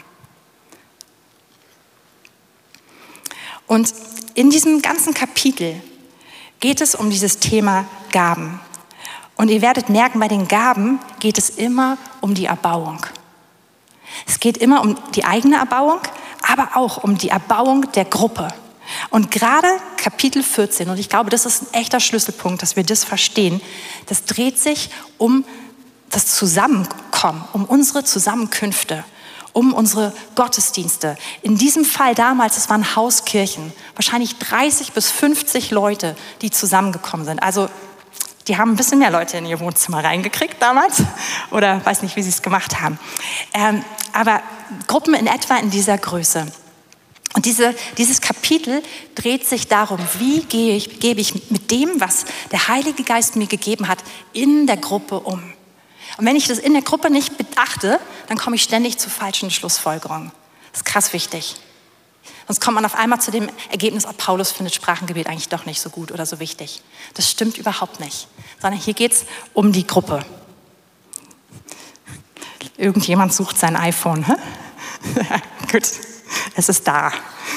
Und in diesem ganzen Kapitel geht es um dieses Thema Gaben. Und ihr werdet merken, bei den Gaben geht es immer um die Erbauung. Es geht immer um die eigene Erbauung, aber auch um die Erbauung der Gruppe. Und gerade Kapitel 14, und ich glaube, das ist ein echter Schlüsselpunkt, dass wir das verstehen, das dreht sich um das Zusammenkommen, um unsere Zusammenkünfte, um unsere Gottesdienste. In diesem Fall damals, es waren Hauskirchen, wahrscheinlich 30 bis 50 Leute, die zusammengekommen sind. Also die haben ein bisschen mehr Leute in ihr Wohnzimmer reingekriegt damals oder weiß nicht, wie sie es gemacht haben. Aber Gruppen in etwa in dieser Größe. Und dieses Kapitel dreht sich darum, wie gebe ich mit dem, was der Heilige Geist mir gegeben hat, in der Gruppe um. Und wenn ich das in der Gruppe nicht beachte, dann komme ich ständig zu falschen Schlussfolgerungen. Das ist krass wichtig. Sonst kommt man auf einmal zu dem Ergebnis, Paulus findet Sprachengebet eigentlich doch nicht so gut oder so wichtig. Das stimmt überhaupt nicht. Sondern hier geht es um die Gruppe. Irgendjemand sucht sein iPhone. Hä? Gut, es ist da.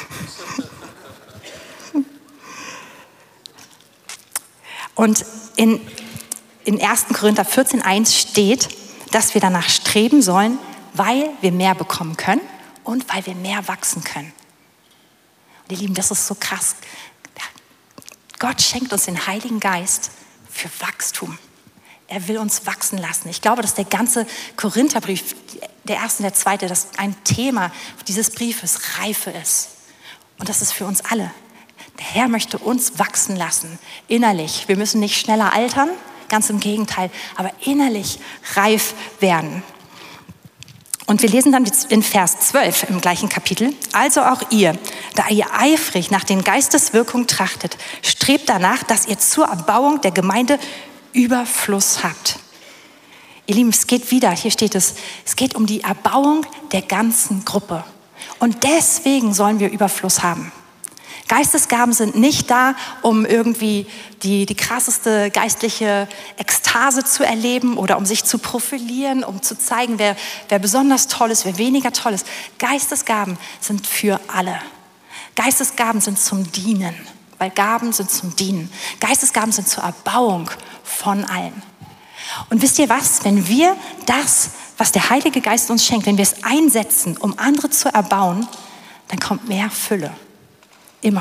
Und in 1. Korinther 14,1 steht, dass wir danach streben sollen, weil wir mehr bekommen können und weil wir mehr wachsen können. Und ihr Lieben, das ist so krass. Gott schenkt uns den Heiligen Geist für Wachstum. Er will uns wachsen lassen. Ich glaube, dass der ganze Korintherbrief, der erste und der zweite, dass ein Thema dieses Briefes Reife ist. Und das ist für uns alle. Der Herr möchte uns wachsen lassen, innerlich. Wir müssen nicht schneller altern, ganz im Gegenteil, aber innerlich reif werden. Und wir lesen dann jetzt in Vers 12 im gleichen Kapitel. Also auch ihr, da ihr eifrig nach den Geisteswirkungen trachtet, strebt danach, dass ihr zur Erbauung der Gemeinde Überfluss habt. Ihr Lieben, es geht wieder, hier steht es geht um die Erbauung der ganzen Gruppe. Und deswegen sollen wir Überfluss haben. Geistesgaben sind nicht da, um irgendwie die krasseste geistliche Ekstase zu erleben oder um sich zu profilieren, um zu zeigen, wer besonders toll ist, wer weniger toll ist. Geistesgaben sind für alle. Geistesgaben sind zum Dienen, weil Gaben sind zum Dienen. Geistesgaben sind zur Erbauung von allen. Und wisst ihr was? Wenn wir das, was der Heilige Geist uns schenkt, wenn wir es einsetzen, um andere zu erbauen, dann kommt mehr Fülle. Immer.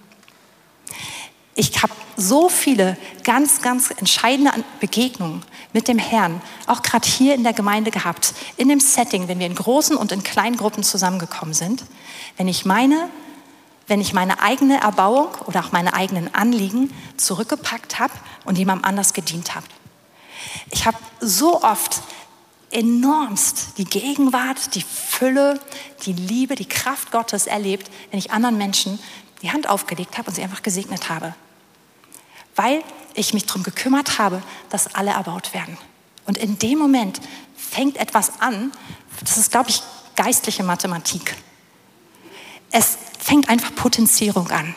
Ich habe so viele ganz, ganz entscheidende Begegnungen mit dem Herrn, auch gerade hier in der Gemeinde gehabt, in dem Setting, wenn wir in großen und in kleinen Gruppen zusammengekommen sind, wenn ich meine eigene Erbauung oder auch meine eigenen Anliegen zurückgepackt habe und jemandem anders gedient habe. Ich habe so oft enormst die Gegenwart, die Fülle, die Liebe, die Kraft Gottes erlebt, wenn ich anderen Menschen die Hand aufgelegt habe und sie einfach gesegnet habe. Weil ich mich darum gekümmert habe, dass alle erbaut werden. Und in dem Moment fängt etwas an, das ist, glaube ich, geistliche Mathematik. Es fängt einfach Potenzierung an.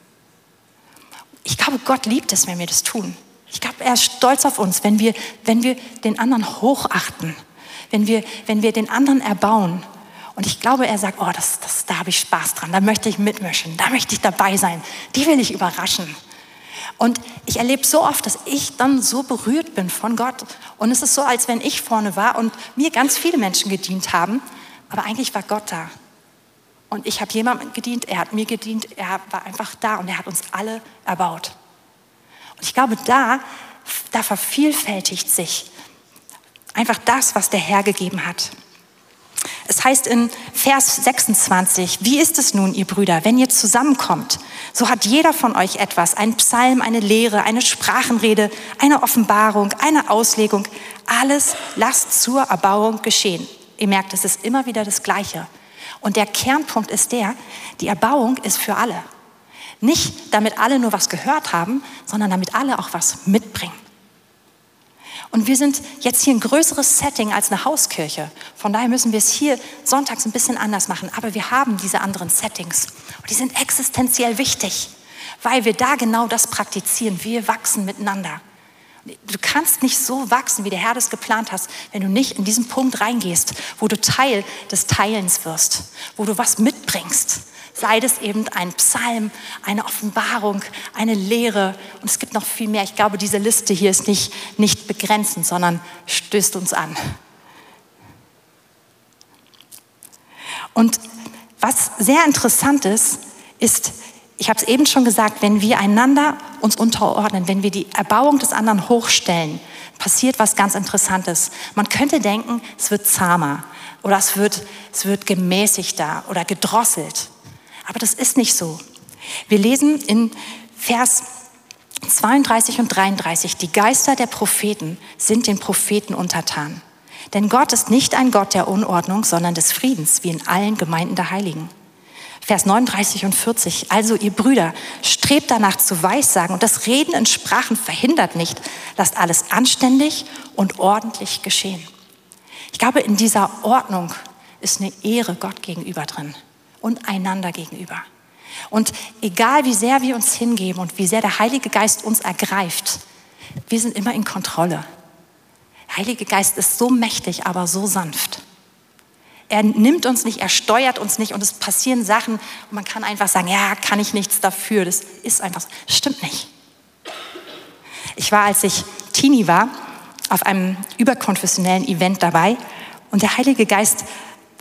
Ich glaube, Gott liebt es, wenn wir das tun. Ich glaube, er ist stolz auf uns, wenn wir den anderen hochachten, wenn wir den anderen erbauen. Und ich glaube, er sagt, da habe ich Spaß dran, da möchte ich mitmischen, da möchte ich dabei sein, die will ich überraschen. Und ich erlebe so oft, dass ich dann so berührt bin von Gott. Und es ist so, als wenn ich vorne war und mir ganz viele Menschen gedient haben, aber eigentlich war Gott da. Und ich habe jemandem gedient, er hat mir gedient, er war einfach da und er hat uns alle erbaut. Und ich glaube, da vervielfältigt sich einfach das, was der Herr gegeben hat. Es heißt in Vers 26, wie ist es nun, ihr Brüder, wenn ihr zusammenkommt, so hat jeder von euch etwas, ein Psalm, eine Lehre, eine Sprachenrede, eine Offenbarung, eine Auslegung, alles lasst zur Erbauung geschehen. Ihr merkt, es ist immer wieder das Gleiche. Und der Kernpunkt ist die Erbauung ist für alle. Nicht damit alle nur was gehört haben, sondern damit alle auch was mitbringen. Und wir sind jetzt hier ein größeres Setting als eine Hauskirche. Von daher müssen wir es hier sonntags ein bisschen anders machen. Aber wir haben diese anderen Settings. Und die sind existenziell wichtig, weil wir da genau das praktizieren. Wir wachsen miteinander. Du kannst nicht so wachsen, wie der Herr das geplant hast, wenn du nicht in diesen Punkt reingehst, wo du Teil des Teilens wirst, wo du was mitbringst. Sei es eben ein Psalm, eine Offenbarung, eine Lehre. Und es gibt noch viel mehr. Ich glaube, diese Liste hier ist nicht begrenzend, sondern stößt uns an. Und was sehr interessant ist, ich habe es eben schon gesagt, wenn wir einander uns unterordnen, wenn wir die Erbauung des anderen hochstellen, passiert was ganz Interessantes. Man könnte denken, es wird zahmer oder es wird gemäßigter oder gedrosselt. Aber das ist nicht so. Wir lesen in Vers 32 und 33, die Geister der Propheten sind den Propheten untertan. Denn Gott ist nicht ein Gott der Unordnung, sondern des Friedens, wie in allen Gemeinden der Heiligen. Vers 39 und 40, also ihr Brüder, strebt danach zu Weissagen und das Reden in Sprachen verhindert nicht. Lasst alles anständig und ordentlich geschehen. Ich glaube, in dieser Ordnung ist eine Ehre Gott gegenüber drin und einander gegenüber. Und egal wie sehr wir uns hingeben und wie sehr der Heilige Geist uns ergreift, wir sind immer in Kontrolle. Der Heilige Geist ist so mächtig, aber so sanft. Er nimmt uns nicht, er steuert uns nicht und es passieren Sachen und man kann einfach sagen, ja, kann ich nichts dafür, das ist einfach so. Das stimmt nicht. Ich war, als ich Teenie war, auf einem überkonfessionellen Event dabei und der Heilige Geist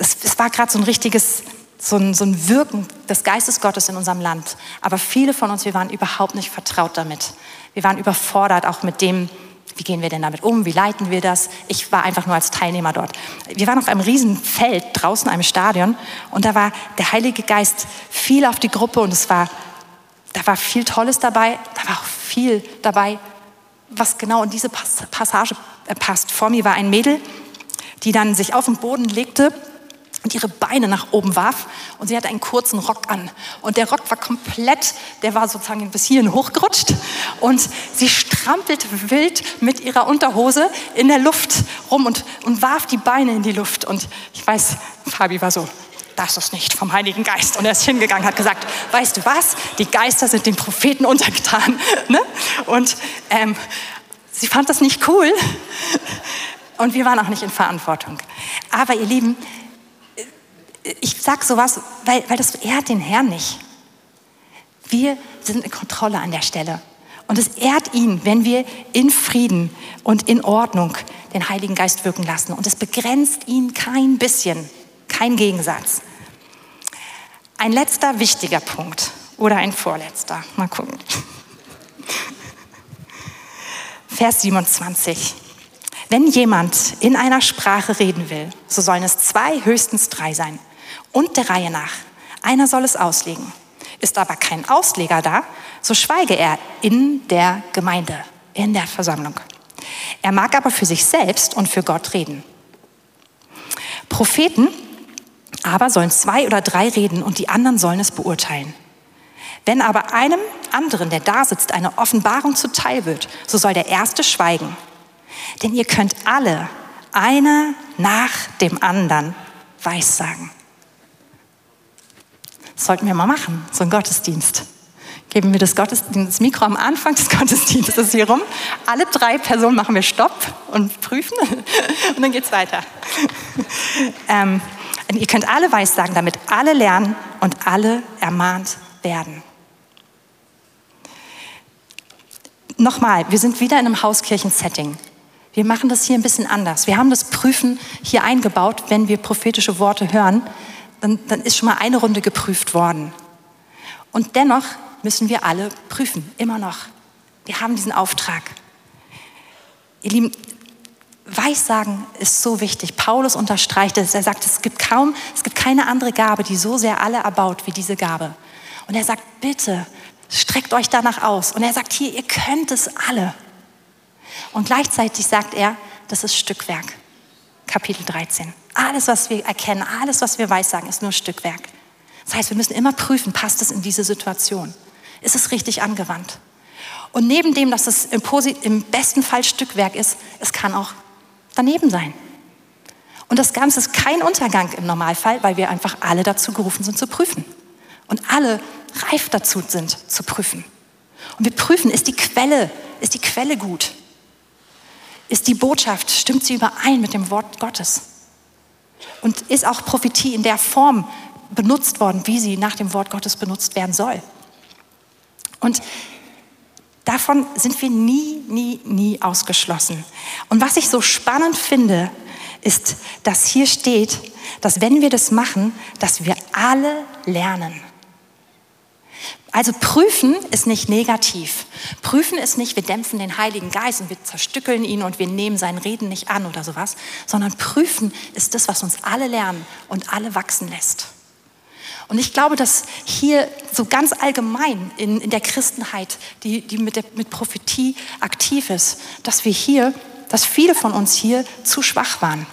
es war gerade so ein richtiges, so ein Wirken des Geistes Gottes in unserem Land. Aber viele von uns, wir waren überhaupt nicht vertraut damit. Wir waren überfordert auch mit dem, wie gehen wir denn damit um, wie leiten wir das? Ich war einfach nur als Teilnehmer dort. Wir waren auf einem riesen Feld draußen, einem Stadion, und da war der Heilige Geist viel auf die Gruppe und da war viel Tolles dabei, da war auch viel dabei, was genau in diese Passage passt. Vor mir war ein Mädel, die dann sich auf den Boden legte und ihre Beine nach oben warf, und sie hatte einen kurzen Rock an. Und der Rock war komplett, der war sozusagen bis hierhin hochgerutscht, und sie strampelte wild mit ihrer Unterhose in der Luft rum und warf die Beine in die Luft. Und ich weiß, Fabi war so, das ist nicht vom Heiligen Geist. Und er ist hingegangen, hat gesagt, weißt du was, die Geister sind den Propheten untergetan. Ne? Und sie fand das nicht cool, und wir waren auch nicht in Verantwortung. Aber ihr Lieben, ich sage sowas, weil das ehrt den Herrn nicht. Wir sind in Kontrolle an der Stelle. Und es ehrt ihn, wenn wir in Frieden und in Ordnung den Heiligen Geist wirken lassen. Und es begrenzt ihn kein bisschen, kein Gegensatz. Ein letzter wichtiger Punkt oder ein vorletzter. Mal gucken. Vers 27. Wenn jemand in einer Sprache reden will, so sollen es 2, höchstens 3 sein. Und der Reihe nach. Einer soll es auslegen. Ist aber kein Ausleger da, so schweige er in der Gemeinde, in der Versammlung. Er mag aber für sich selbst und für Gott reden. Propheten aber sollen 2 oder 3 reden, und die anderen sollen es beurteilen. Wenn aber einem anderen, der da sitzt, eine Offenbarung zuteil wird, so soll der Erste schweigen. Denn ihr könnt alle, einer nach dem anderen, Weissagen. Das sollten wir mal machen, so ein Gottesdienst. Geben wir das Mikro am Anfang des Gottesdienstes hier rum. Alle 3 Personen machen wir Stopp und prüfen, und dann geht's weiter. Ihr könnt alle Weissagen, damit alle lernen und alle ermahnt werden. Nochmal, wir sind wieder in einem Hauskirchen-Setting. Wir machen das hier ein bisschen anders. Wir haben das Prüfen hier eingebaut. Wenn wir prophetische Worte hören, dann ist schon mal eine Runde geprüft worden. Und dennoch müssen wir alle prüfen, immer noch. Wir haben diesen Auftrag. Ihr Lieben, Weissagen ist so wichtig. Paulus unterstreicht es. Er sagt, es gibt keine andere Gabe, die so sehr alle erbaut wie diese Gabe. Und er sagt, bitte, streckt euch danach aus. Und er sagt hier, ihr könnt es alle. Und gleichzeitig sagt er, das ist Stückwerk. Kapitel 13. Alles, was wir erkennen, alles, was wir weissagen, ist nur Stückwerk. Das heißt, wir müssen immer prüfen, passt es in diese Situation? Ist es richtig angewandt? Und neben dem, dass es im besten Fall Stückwerk ist, es kann auch daneben sein. Und das Ganze ist kein Untergang im Normalfall, weil wir einfach alle dazu gerufen sind zu prüfen. Und alle reif dazu sind zu prüfen. Und wir prüfen, ist die Quelle gut? Ist die Botschaft, stimmt sie überein mit dem Wort Gottes? Und ist auch Prophetie in der Form benutzt worden, wie sie nach dem Wort Gottes benutzt werden soll? Und davon sind wir nie ausgeschlossen. Und was ich so spannend finde, ist, dass hier steht, dass wenn wir das machen, dass wir alle lernen. Also prüfen ist nicht negativ. Prüfen ist nicht, wir dämpfen den Heiligen Geist und wir zerstückeln ihn und wir nehmen sein Reden nicht an oder sowas, sondern prüfen ist das, was uns alle lernen und alle wachsen lässt. Und ich glaube, dass hier so ganz allgemein in der Christenheit, die mit Prophetie aktiv ist, dass viele von uns hier zu schwach waren.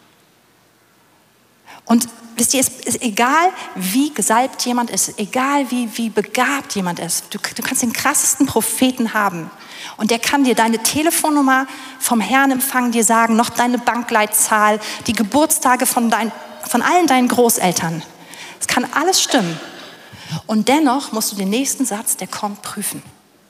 Und wisst ihr, es ist egal, wie gesalbt jemand ist, egal wie begabt jemand ist. Du kannst den krassesten Propheten haben und der kann dir deine Telefonnummer vom Herrn empfangen, dir sagen, noch deine Bankleitzahl, die Geburtstage von allen deinen Großeltern. Es kann alles stimmen. Und dennoch musst du den nächsten Satz, der kommt, prüfen.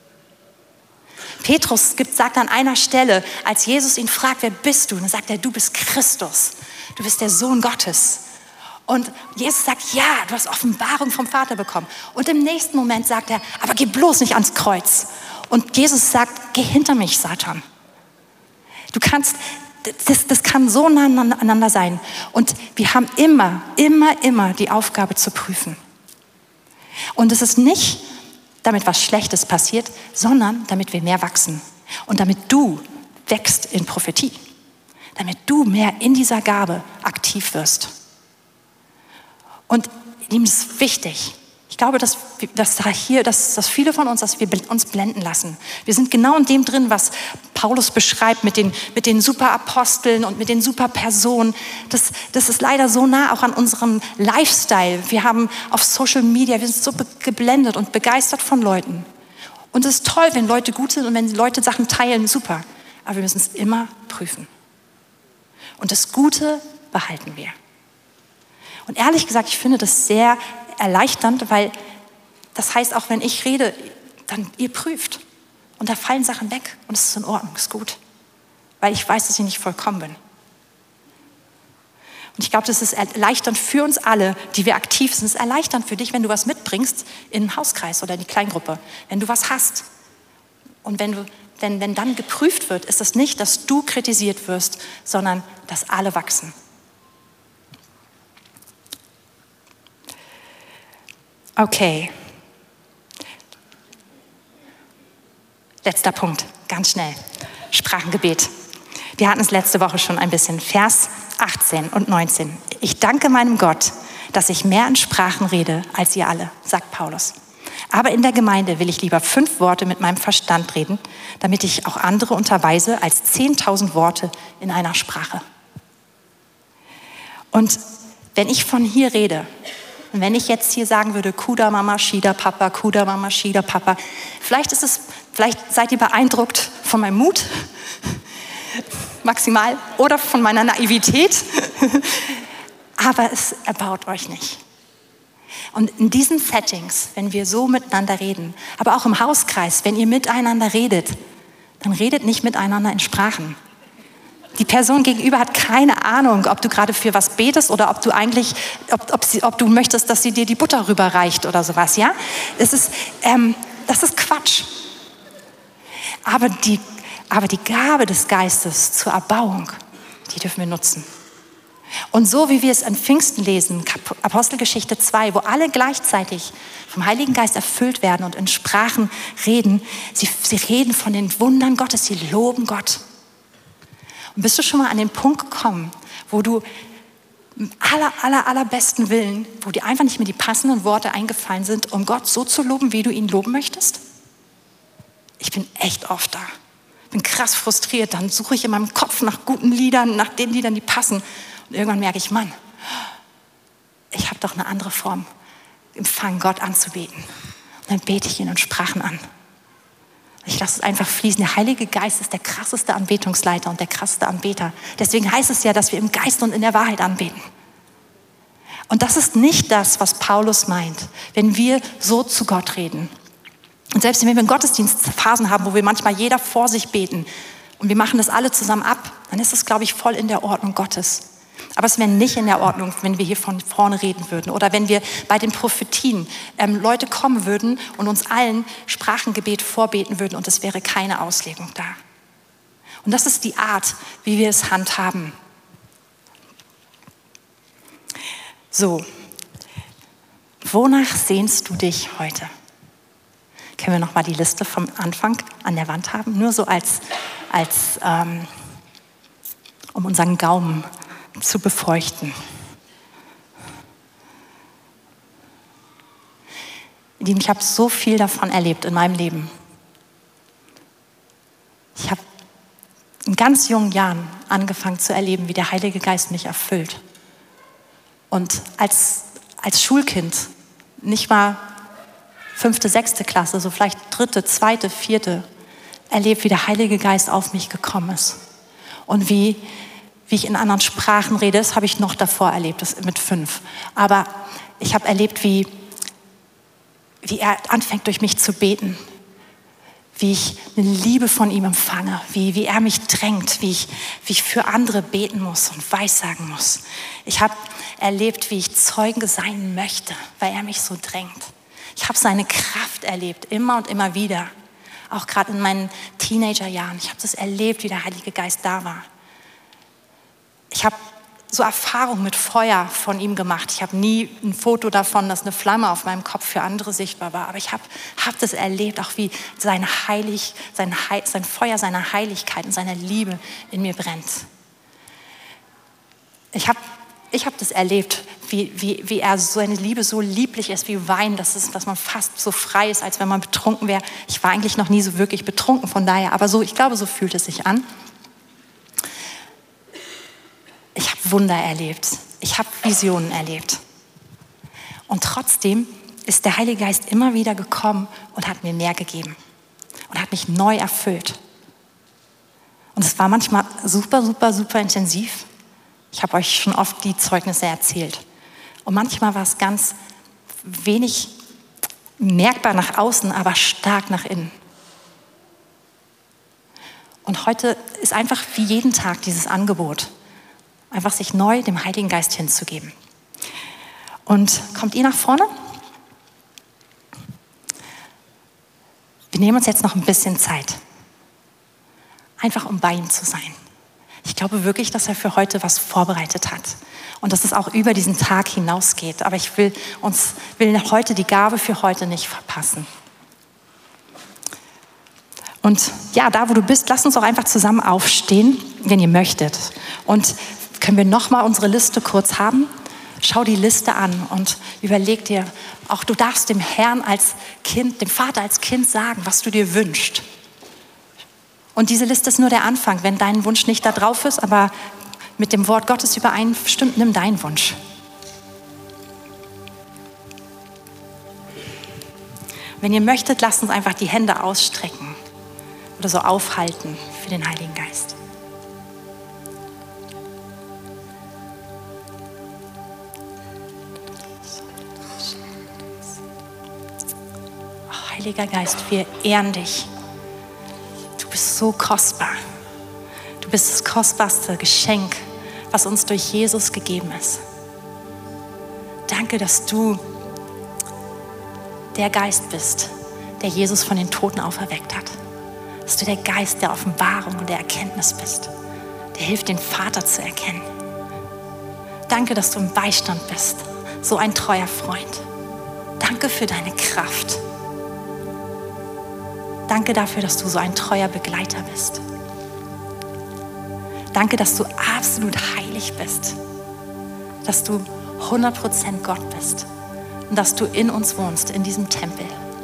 Petrus sagt an einer Stelle, als Jesus ihn fragt, wer bist du? Und dann sagt er, du bist Christus. Du bist der Sohn Gottes. Und Jesus sagt, ja, du hast Offenbarung vom Vater bekommen. Und im nächsten Moment sagt er, aber geh bloß nicht ans Kreuz. Und Jesus sagt, geh hinter mich, Satan. Du kannst das kann so nah aneinander sein. Und wir haben immer die Aufgabe zu prüfen. Und es ist nicht, damit was Schlechtes passiert, sondern damit wir mehr wachsen. Und damit du wächst in Prophetie. Damit du mehr in dieser Gabe aktiv wirst. Und ihm ist wichtig. Ich glaube, dass viele von uns, dass wir uns blenden lassen. Wir sind genau in dem drin, was Paulus beschreibt mit den Superaposteln und mit den Superpersonen. Das ist leider so nah auch an unserem Lifestyle. Wir haben auf Social Media, wir sind so geblendet und begeistert von Leuten. Und es ist toll, wenn Leute gut sind und wenn Leute Sachen teilen, super. Aber wir müssen es immer prüfen. Und das Gute behalten wir. Und ehrlich gesagt, ich finde das sehr erleichternd, weil das heißt, auch wenn ich rede, dann ihr prüft. Und da fallen Sachen weg und es ist in Ordnung, ist gut. Weil ich weiß, dass ich nicht vollkommen bin. Und ich glaube, das ist erleichternd für uns alle, die wir aktiv sind. Es ist erleichternd für dich, wenn du was mitbringst in den Hauskreis oder in die Kleingruppe. Wenn du was hast. Und wenn dann geprüft wird, ist es nicht, dass du kritisiert wirst, sondern dass alle wachsen. Okay. Letzter Punkt, ganz schnell. Sprachengebet. Wir hatten es letzte Woche schon ein bisschen. Vers 18 und 19. Ich danke meinem Gott, dass ich mehr in Sprachen rede als ihr alle, sagt Paulus. Aber in der Gemeinde will ich lieber 5 Worte mit meinem Verstand reden, damit ich auch andere unterweise als 10.000 Worte in einer Sprache. Und wenn ich von hier rede, und wenn ich jetzt hier sagen würde, Kuda Mama, Shida Papa, Kuda Mama, Shida Papa, vielleicht seid ihr beeindruckt von meinem Mut, maximal, oder von meiner Naivität, aber es erbaut euch nicht. Und in diesen Settings, wenn wir so miteinander reden, aber auch im Hauskreis, wenn ihr miteinander redet, dann redet nicht miteinander in Sprachen. Die Person gegenüber hat keine Ahnung, ob du gerade für was betest oder ob du eigentlich, ob du möchtest, dass sie dir die Butter rüberreicht oder sowas, ja? Das ist Quatsch. Aber die Gabe des Geistes zur Erbauung, die dürfen wir nutzen. Und so wie wir es an Pfingsten lesen, Apostelgeschichte 2, wo alle gleichzeitig vom Heiligen Geist erfüllt werden und in Sprachen reden, sie reden von den Wundern Gottes, sie loben Gott. Und bist du schon mal an den Punkt gekommen, wo du im allerbesten Willen, wo dir einfach nicht mehr die passenden Worte eingefallen sind, um Gott so zu loben, wie du ihn loben möchtest? Ich bin echt oft da. Bin krass frustriert. Dann suche ich in meinem Kopf nach guten Liedern, nach den Liedern, die passen. Und irgendwann merke ich, Mann, ich habe doch eine andere Form, empfangen, Gott anzubeten. Und dann bete ich ihn in Sprachen an. Ich lasse es einfach fließen. Der Heilige Geist ist der krasseste Anbetungsleiter und der krasseste Anbeter. Deswegen heißt es ja, dass wir im Geist und in der Wahrheit anbeten. Und das ist nicht das, was Paulus meint, wenn wir so zu Gott reden. Und selbst wenn wir in Gottesdienst Phasen haben, wo wir manchmal jeder vor sich beten und wir machen das alle zusammen ab, dann ist das, glaube ich, voll in der Ordnung Gottes. Aber es wäre nicht in der Ordnung, wenn wir hier von vorne reden würden oder wenn wir bei den Prophetien Leute kommen würden und uns allen Sprachengebet vorbeten würden und es wäre keine Auslegung da. Und das ist die Art, wie wir es handhaben. So, wonach sehnst du dich heute? Können wir nochmal die Liste vom Anfang an der Wand haben? Nur so um unseren Gaumen zu befeuchten. Ich habe so viel davon erlebt in meinem Leben. Ich habe in ganz jungen Jahren angefangen zu erleben, wie der Heilige Geist mich erfüllt. Und als Schulkind, nicht mal 5., 6. Klasse, so vielleicht 3., 2., 4. erlebt, wie der Heilige Geist auf mich gekommen ist. Und wie ich in anderen Sprachen rede, das habe ich noch davor erlebt, das mit 5. Aber ich habe erlebt, wie er anfängt, durch mich zu beten. Wie ich eine Liebe von ihm empfange. Wie er mich drängt. Wie ich für andere beten muss und weissagen muss. Ich habe erlebt, wie ich Zeuge sein möchte, weil er mich so drängt. Ich habe seine Kraft erlebt, immer und immer wieder. Auch gerade in meinen Teenagerjahren. Ich habe das erlebt, wie der Heilige Geist da war. Ich habe so Erfahrungen mit Feuer von ihm gemacht. Ich habe nie ein Foto davon, dass eine Flamme auf meinem Kopf für andere sichtbar war. Aber ich hab das erlebt, auch wie sein Feuer seiner Heiligkeit und seiner Liebe in mir brennt. Ich hab das erlebt, wie er seine Liebe so lieblich ist wie Wein, dass man fast so frei ist, als wenn man betrunken wäre. Ich war eigentlich noch nie so wirklich betrunken, von daher, aber so, ich glaube, so fühlt es sich an. Ich habe Wunder erlebt. Ich habe Visionen erlebt. Und trotzdem ist der Heilige Geist immer wieder gekommen und hat mir mehr gegeben und hat mich neu erfüllt. Und es war manchmal super, super, super intensiv. Ich habe euch schon oft die Zeugnisse erzählt. Und manchmal war es ganz wenig merkbar nach außen, aber stark nach innen. Und heute ist einfach wie jeden Tag dieses Angebot, einfach sich neu dem Heiligen Geist hinzugeben. Und kommt ihr nach vorne? Wir nehmen uns jetzt noch ein bisschen Zeit, einfach um bei ihm zu sein. Ich glaube wirklich, dass er für heute was vorbereitet hat und dass es auch über diesen Tag hinausgeht. Aber ich will heute die Gabe für heute nicht verpassen. Und ja, da wo du bist, lass uns auch einfach zusammen aufstehen, wenn ihr möchtet. Und können wir nochmal unsere Liste kurz haben? Schau die Liste an und überleg dir, auch du darfst dem Herrn als Kind, dem Vater als Kind sagen, was du dir wünschst. Und diese Liste ist nur der Anfang. Wenn dein Wunsch nicht da drauf ist, aber mit dem Wort Gottes übereinstimmt, nimm deinen Wunsch. Wenn ihr möchtet, lasst uns einfach die Hände ausstrecken oder so aufhalten für den Heiligen Geist. Oh, Heiliger Geist, wir ehren dich. Du bist so kostbar. Du bist das kostbarste Geschenk, was uns durch Jesus gegeben ist. Danke, dass du der Geist bist, der Jesus von den Toten auferweckt hat. Dass du der Geist der Offenbarung und der Erkenntnis bist, der hilft, den Vater zu erkennen. Danke, dass du im Beistand bist, so ein treuer Freund. Danke für deine Kraft. Danke dafür, dass du so ein treuer Begleiter bist. Danke, dass du absolut heilig bist, dass du 100% Gott bist und dass du in uns wohnst, in diesem Tempel.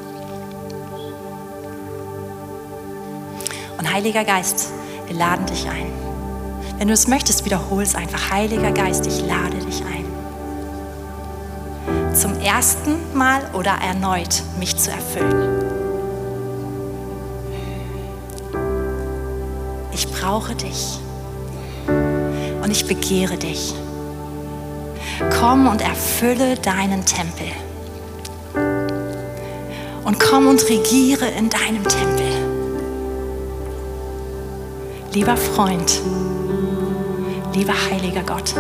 Und Heiliger Geist, wir laden dich ein. Wenn du es möchtest, wiederhol es einfach. Heiliger Geist, ich lade dich ein. Zum ersten Mal oder erneut mich zu erfüllen. Ich brauche dich und ich begehre dich. Komm und erfülle deinen Tempel. Und komm und regiere in deinem Tempel. Lieber Freund, lieber heiliger Gott.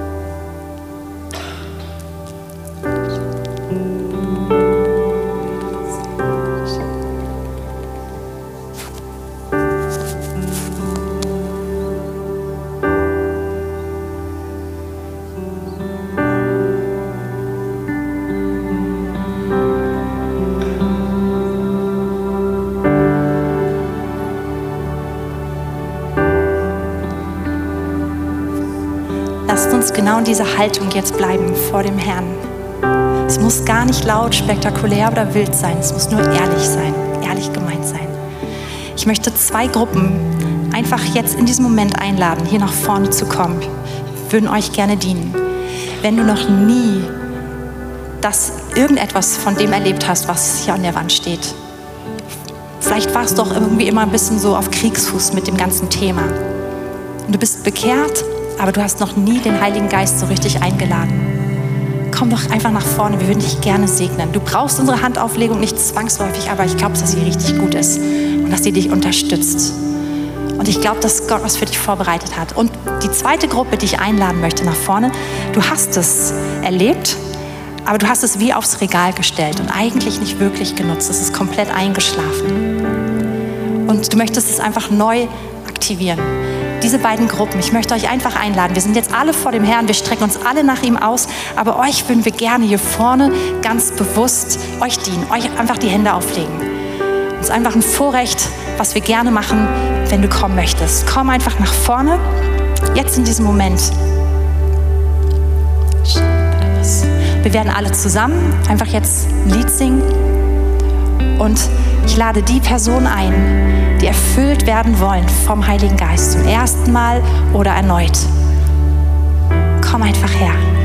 Lasst uns genau in dieser Haltung jetzt bleiben vor dem Herrn. Es muss gar nicht laut, spektakulär oder wild sein. Es muss nur ehrlich sein, ehrlich gemeint sein. Ich möchte 2 Gruppen einfach jetzt in diesem Moment einladen, hier nach vorne zu kommen. Wir würden euch gerne dienen. Wenn du noch nie irgendetwas von dem erlebt hast, was hier an der Wand steht. Vielleicht warst du doch irgendwie immer ein bisschen so auf Kriegsfuß mit dem ganzen Thema. Und du bist bekehrt, aber du hast noch nie den Heiligen Geist so richtig eingeladen. Komm doch einfach nach vorne, wir würden dich gerne segnen. Du brauchst unsere Handauflegung nicht zwangsläufig, aber ich glaube, dass sie richtig gut ist und dass sie dich unterstützt. Und ich glaube, dass Gott was für dich vorbereitet hat. Und die zweite Gruppe, die ich einladen möchte nach vorne, du hast es erlebt, aber du hast es wie aufs Regal gestellt und eigentlich nicht wirklich genutzt. Es ist komplett eingeschlafen. Und du möchtest es einfach neu aktivieren. diese beiden Gruppen, ich möchte euch einfach einladen. Wir sind jetzt alle vor dem Herrn, wir strecken uns alle nach ihm aus, aber euch würden wir gerne hier vorne ganz bewusst euch dienen, euch einfach die Hände auflegen. Es ist einfach ein Vorrecht, was wir gerne machen, wenn du kommen möchtest. Komm einfach nach vorne, jetzt in diesem Moment. Wir werden alle zusammen einfach jetzt ein Lied singen und ich lade die Personen ein, die erfüllt werden wollen vom Heiligen Geist, zum ersten Mal oder erneut. Komm einfach her.